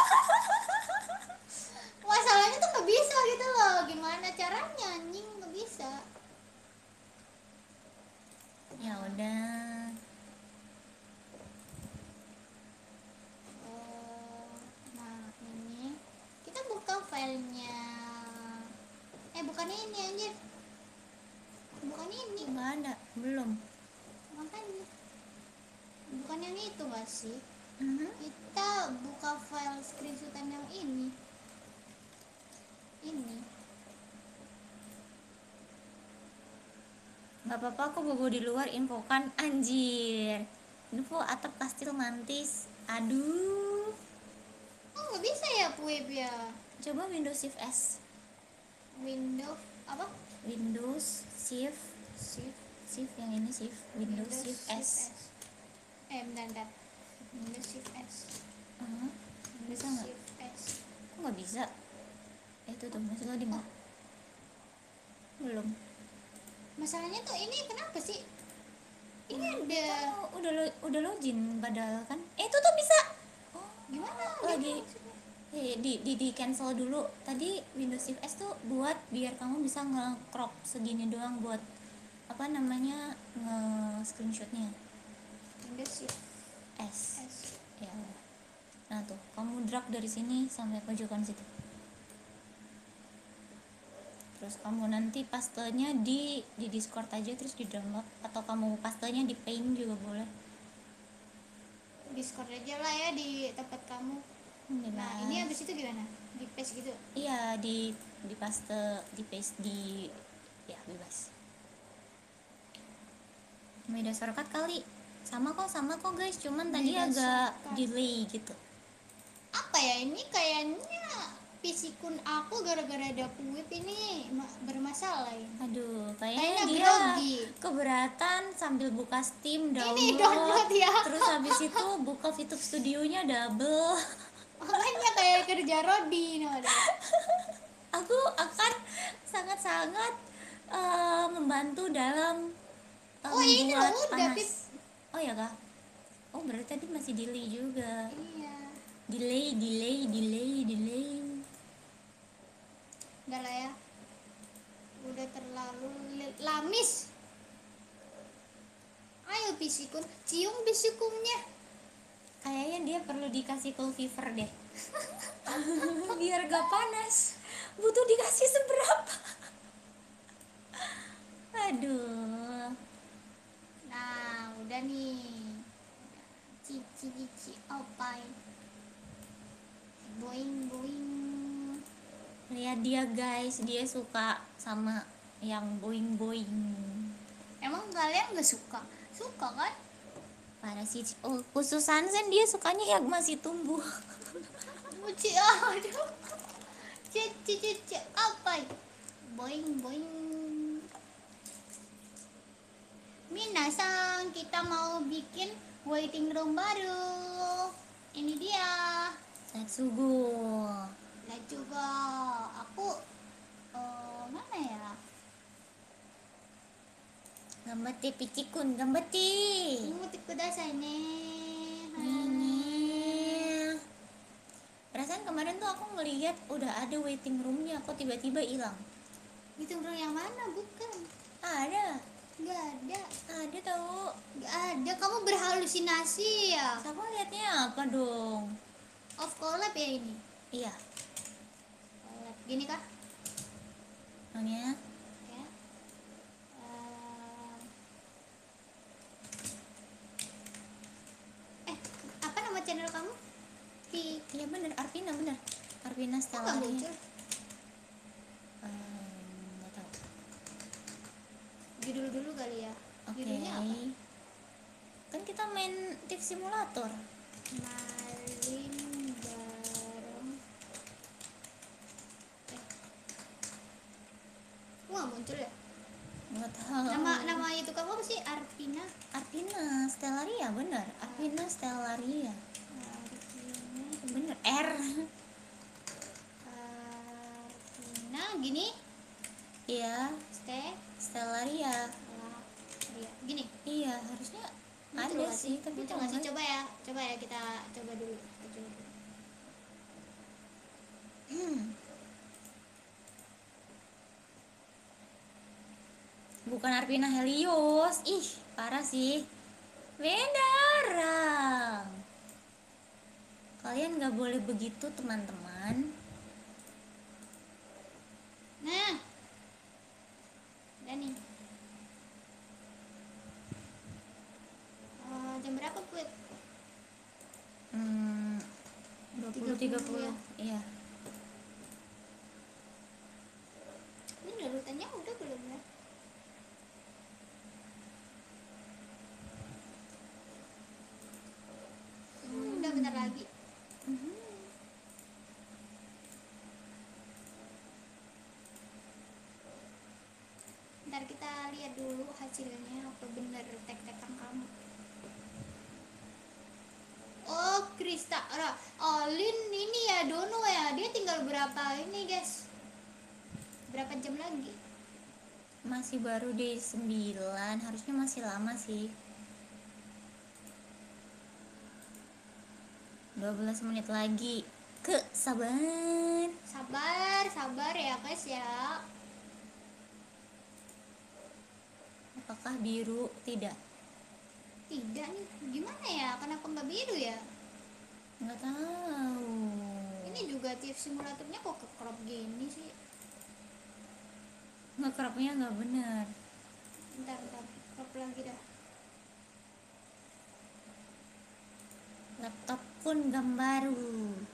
Masalahnya tuh nggak bisa gitu loh. Gimana caranya? Anjing nggak bisa. Ya udah. Oh, nah ini kita buka filenya. Eh bukan ini anjir. Bukan ini. Nggak ada, belum. Makanya. Bukan yang itu nggak sih? Mhm. Kita buka file screenshotan yang ini. Ini. Nggak apa-apa, aku bobo di luar. Infokan, anjir. Info atap kastil mantis. Aduh. Oh nggak bisa ya Puip ya. Coba Windows Shift S. Windows apa? Windows Shift Shift. Shift yang ini Shift. Windows, Shift S. Eh bentar, bentar. Windows Shift S. Mhm. Bisa nggak? Shift S. Kok nggak bisa? Eh, itu tuh masih loading nggak? Belum. Masalahnya tuh ini kenapa sih? Ini ada Oh, udah lo, udah login padahal kan? Eh, itu tuh bisa. Oh, gimana? lagi Gimana maksudnya? eh, di, di di cancel dulu. Tadi Windows Shift S tuh buat biar kamu bisa nge-crop segini doang buat apa namanya nge-screenshotnya. Windows Shift S. S. Ya. Nah tuh, kamu drag dari sini sampai pojokan situ. Terus kamu nanti pastenya di di Discord aja terus di download, atau kamu pastenya di Paint juga boleh. Discord aja lah ya di tempat kamu. Bebas. Nah ini habis itu gimana? Di paste gitu. Iya, di di paste, di paste di ya bebas. Beda shortcut kali. Sama kok, sama kok guys, cuman tadi Beda agak shortcut. delay gitu. Apa ya ini kayaknya P C kun aku gara-gara ada Puip ini ma- bermasalah ini. Aduh, kayaknya Kayaknya dia grogi. keberatan sambil buka Steam download. Ini download ya. Terus habis itu buka VTube Studionya double. Makanya kayak kerja Rodi no. Aku akan sangat-sangat eh, membantu dalam eh, Oh, ini membuat udah, panas. Pip. Oh ya kah? Oh berarti tadi masih delay juga. Iya. Delay, delay, delay, delay. Udah lah ya. Udah terlalu li- lamis. Ayo P C kun, cium P C kunnya. Kayaknya dia perlu dikasih cool fever deh. Biar gak panas. Butuh dikasih seberapa? Aduh. Nah, udah nih. Cici cici opai. Boing boing. Lihat dia guys, dia suka sama yang boing boing. Emang kalian nggak suka? Suka kan? Para si oh, khusus Sansen dia sukanya yang masih tumbuh. Cici aduh. Cici cici opai. Boing boing. Minasang, kita mau bikin waiting room baru. Ini dia. Satsugo. Nah juga aku eh, mana ya? Gambate pichikun, gambate. Mutik kudasai ne. Ini. Perasaan kemarin tuh aku ngelihat udah ada waiting roomnya, kok tiba-tiba hilang. Itu bro yang mana? Bukan. Ada, Gak ada. ada tahu. Gak ada. Kamu berhalusinasi ya? Siapa liatnya apa dong? Off collab ya ini. Iya, Collab. Gini kah? namanya. Ya. Eh, eh, apa nama channel kamu? Di Iya bener, Arvina bener. Arvina kok nggak Stellari. muncul? Ehm, nggak tahu. Judul dulu kali ya. Oke. Judulnya apa? Kan kita main Tips simulator. Maling bareng. Eh. Kok nggak muncul ya? Nggak tahu. Nama nama itu kamu apa sih? Arvina. Arvina Stellaria, bener. Arvina Stellaria. Arvina. Bener, R. Arvina gini. Iya, Ste. Stellaria. Lah, iya. Gini. Iya, harusnya Muncul ada nggak sih, tapi muncul kok nggak sih? nggak- Coba ya, coba ya kita coba dulu. Kita coba dulu. Hmm. Bukan Arvina Helios. Ih, parah sih. Beda orang. Kalian nggak boleh begitu, teman-teman. Nah, udah nih. Eh, jam berapa Put? Hmm, dua puluh tiga tiga puluh puluh. Iya. Ini udah urutannya udah belum ya? Hmm, udah bentar lagi. Ntar kita lihat dulu hasilnya apa bener tek-tekan kamu. Oh, Krista, Ra, Alin ini ya Dono ya. Dia tinggal berapa ini, guys? Berapa jam lagi? Masih baru di sembilan, harusnya masih lama sih. Dua belas menit lagi. Ke sabar. Sabar, sabar ya, guys ya. Apakah biru? Tidak. Tidak nih, gimana ya? Kenapa nggak biru ya? Nggak tahu. Ini juga tips simulatornya kok ke crop gini sih. Nggak, kerapnya nggak bener. Bentar, bentar, crop lagi dah. Laptop pun gambaru.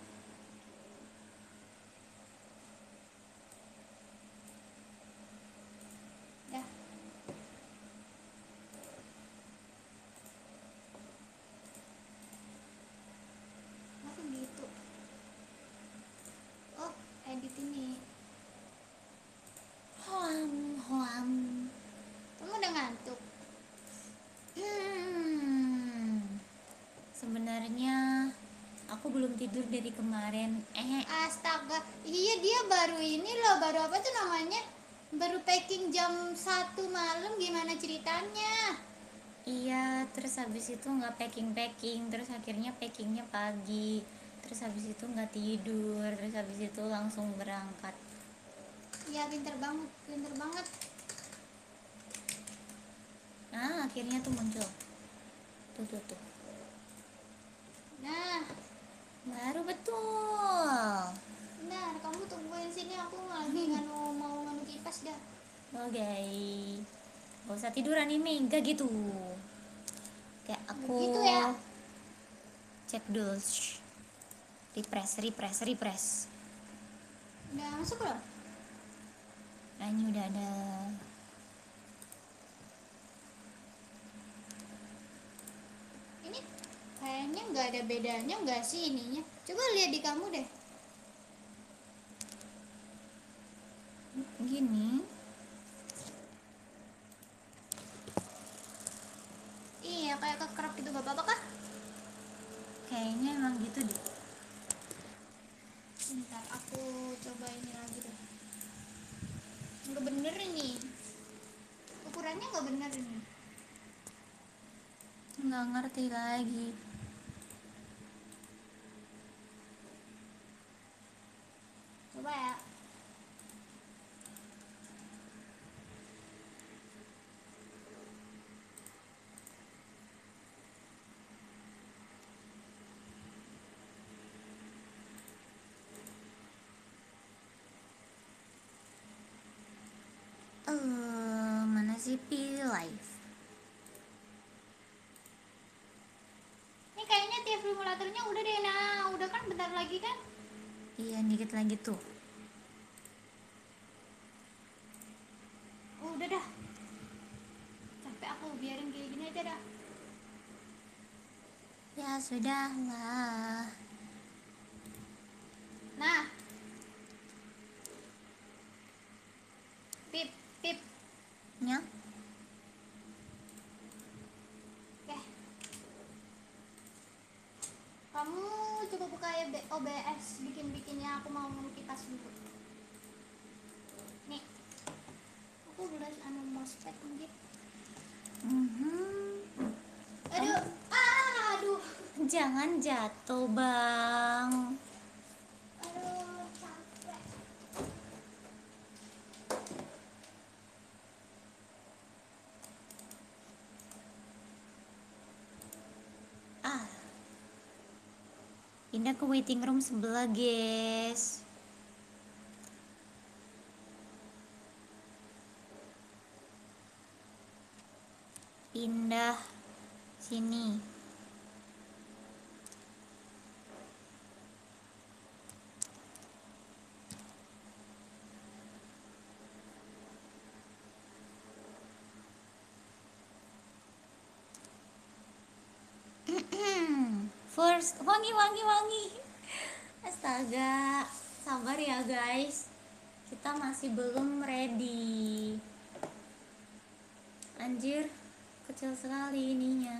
Dah. Apa gitu? Oh, edit ini. Hoam, hoam. Kamu udah ngantuk? Hmm. Sebenarnya aku belum tidur dari kemarin. Eh, Astaga, iya dia baru ini loh, baru apa tuh namanya? Baru packing jam satu malam, gimana ceritanya? iya, terus habis itu nggak packing packing, terus akhirnya packingnya pagi, terus habis itu nggak tidur, terus habis itu langsung berangkat. Ya pinter banget, pinter banget. Nah, akhirnya tuh muncul. Tuh tuh tuh. Nah, Baru betul. benar, kamu tungguin sini, aku lagi nganu mau nganu kipas dah. Oke. Gak usah tidur anime, enggak gitu. Kayak aku Begitu ya. cek dulu. Shh. Refresh, refresh, refresh. Udah masuk belum? Nah, ini udah ada. Ini kayaknya nggak ada bedanya nggak sih ininya? Coba lihat di kamu deh. Gini. Iya kayak kekerap gitu, gak apa-apa kah? Kayaknya emang gitu deh. Bentar, aku coba ini lagi deh. Nggak bener ini. Ukurannya nggak bener ini. Nggak ngerti lagi. Coba ya. Eh, mana sih P Live? Ini kayaknya tiap simulatornya udah deh. Nah, udah kan bentar lagi kan? Iya, dikit lagi tuh. Oh, udah dah. Capek aku biarin kayak gini aja dah. Ya sudahlah. Nah, pip pip. Ya. Oke. Kamu coba buka O B S bikin-bikinnya, aku mau kipas dulu. Nih. Aku belum anu mousepad mungkin. Mhm. Aduh. Ah, aduh. Jangan jatuh, Bang. Aduh, capek. Ah. Pindah ke waiting room sebelah, guys. Pindah sini. First, wangi wangi wangi. Astaga, sabar ya guys. Kita masih belum ready. Anjir, kecil sekali ininya.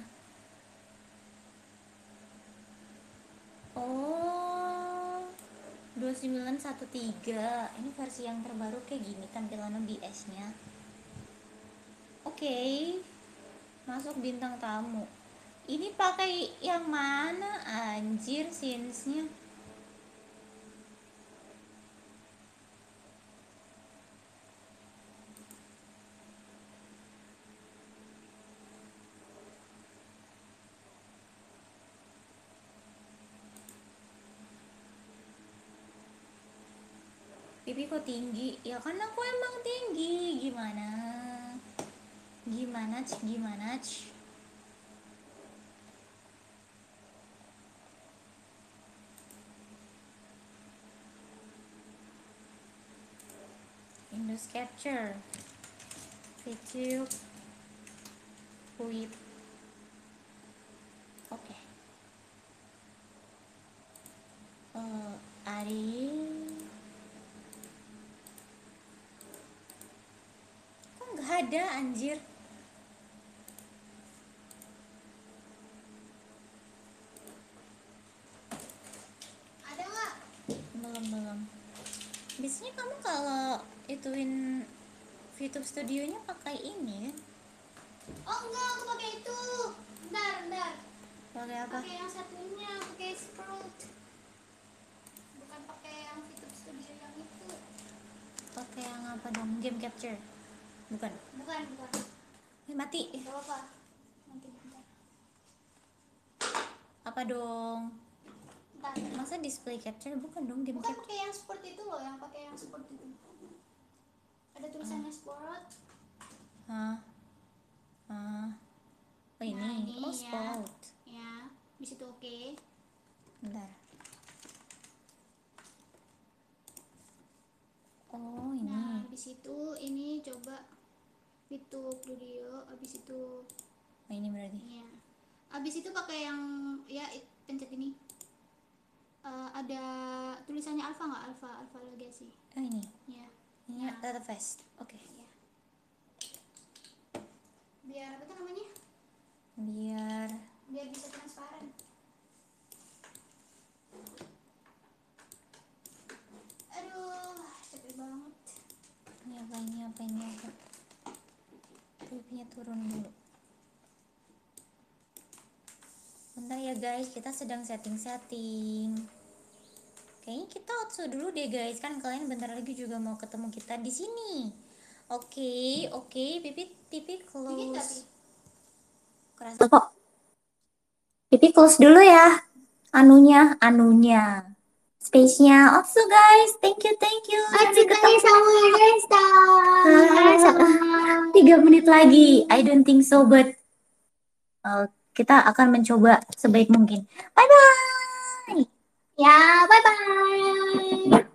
Oh, dua sembilan satu tiga. Ini versi yang terbaru kayak gini tampilan B S-nya. Oke. Okay. Masuk bintang tamu. Ini pakai yang mana anjir scenes-nya? Pipi kok tinggi? Ya kan aku emang tinggi. Gimana? Gimana, Ci? Gimana, Ci? Windows Capture. Video. Whip. Oke. Okay. Uh, Ari. Kok nggak ada anjir? Ada nggak? Belum belum. Biasanya kamu kalau ituin YouTube studionya pakai ini kan? Oh enggak, aku pakai itu. Bentar, bentar. Pakai apa? Pakai yang satunya, pakai Sprout. Bukan pakai yang YouTube Studio yang itu. Pakai yang apa dong? Game Capture? Bukan. Bukan, bukan. Eh, mati. Gak apa-apa. Nanti bentar. Apa dong? Bentar. Masa display capture? Bukan dong game Bukan capture. pakai yang seperti itu loh, yang pakai yang seperti itu. Ada tulisannya Sprout. Hah? Hah? Oh ini, Nah, ini oh ya. spot. Ya, di situ oke. Bentar. Oh ini. Nah, habis itu ini coba YouTube video, habis itu Oh ini berarti. ya. Habis itu pakai yang ya it- pencet ini. Eh, ada tulisannya alpha nggak? Alpha, alpha legacy. Oh ini. Ya. Ini Nah. data fast. Oke. Ya. Biar apa tuh namanya? Biar Biar bisa transparan. Aduh, capek banget. ini apa ini apa ini apa. Tripnya turun dulu. Bentar ya guys, kita sedang setting-setting. Kayaknya kita outso dulu deh guys, kan kalian bentar lagi juga mau ketemu kita di sini. Oke, okay, oke, okay. Pipi, pipi Dikit tapi. close. Kerasa kok. Pipi close dulu ya. Anunya, anunya. Space-nya. Also guys, thank you, thank you. Sampai ketemu sama guys. tiga menit lagi. I don't think so, but uh, kita akan mencoba sebaik mungkin. Bye bye. Ya, bye bye.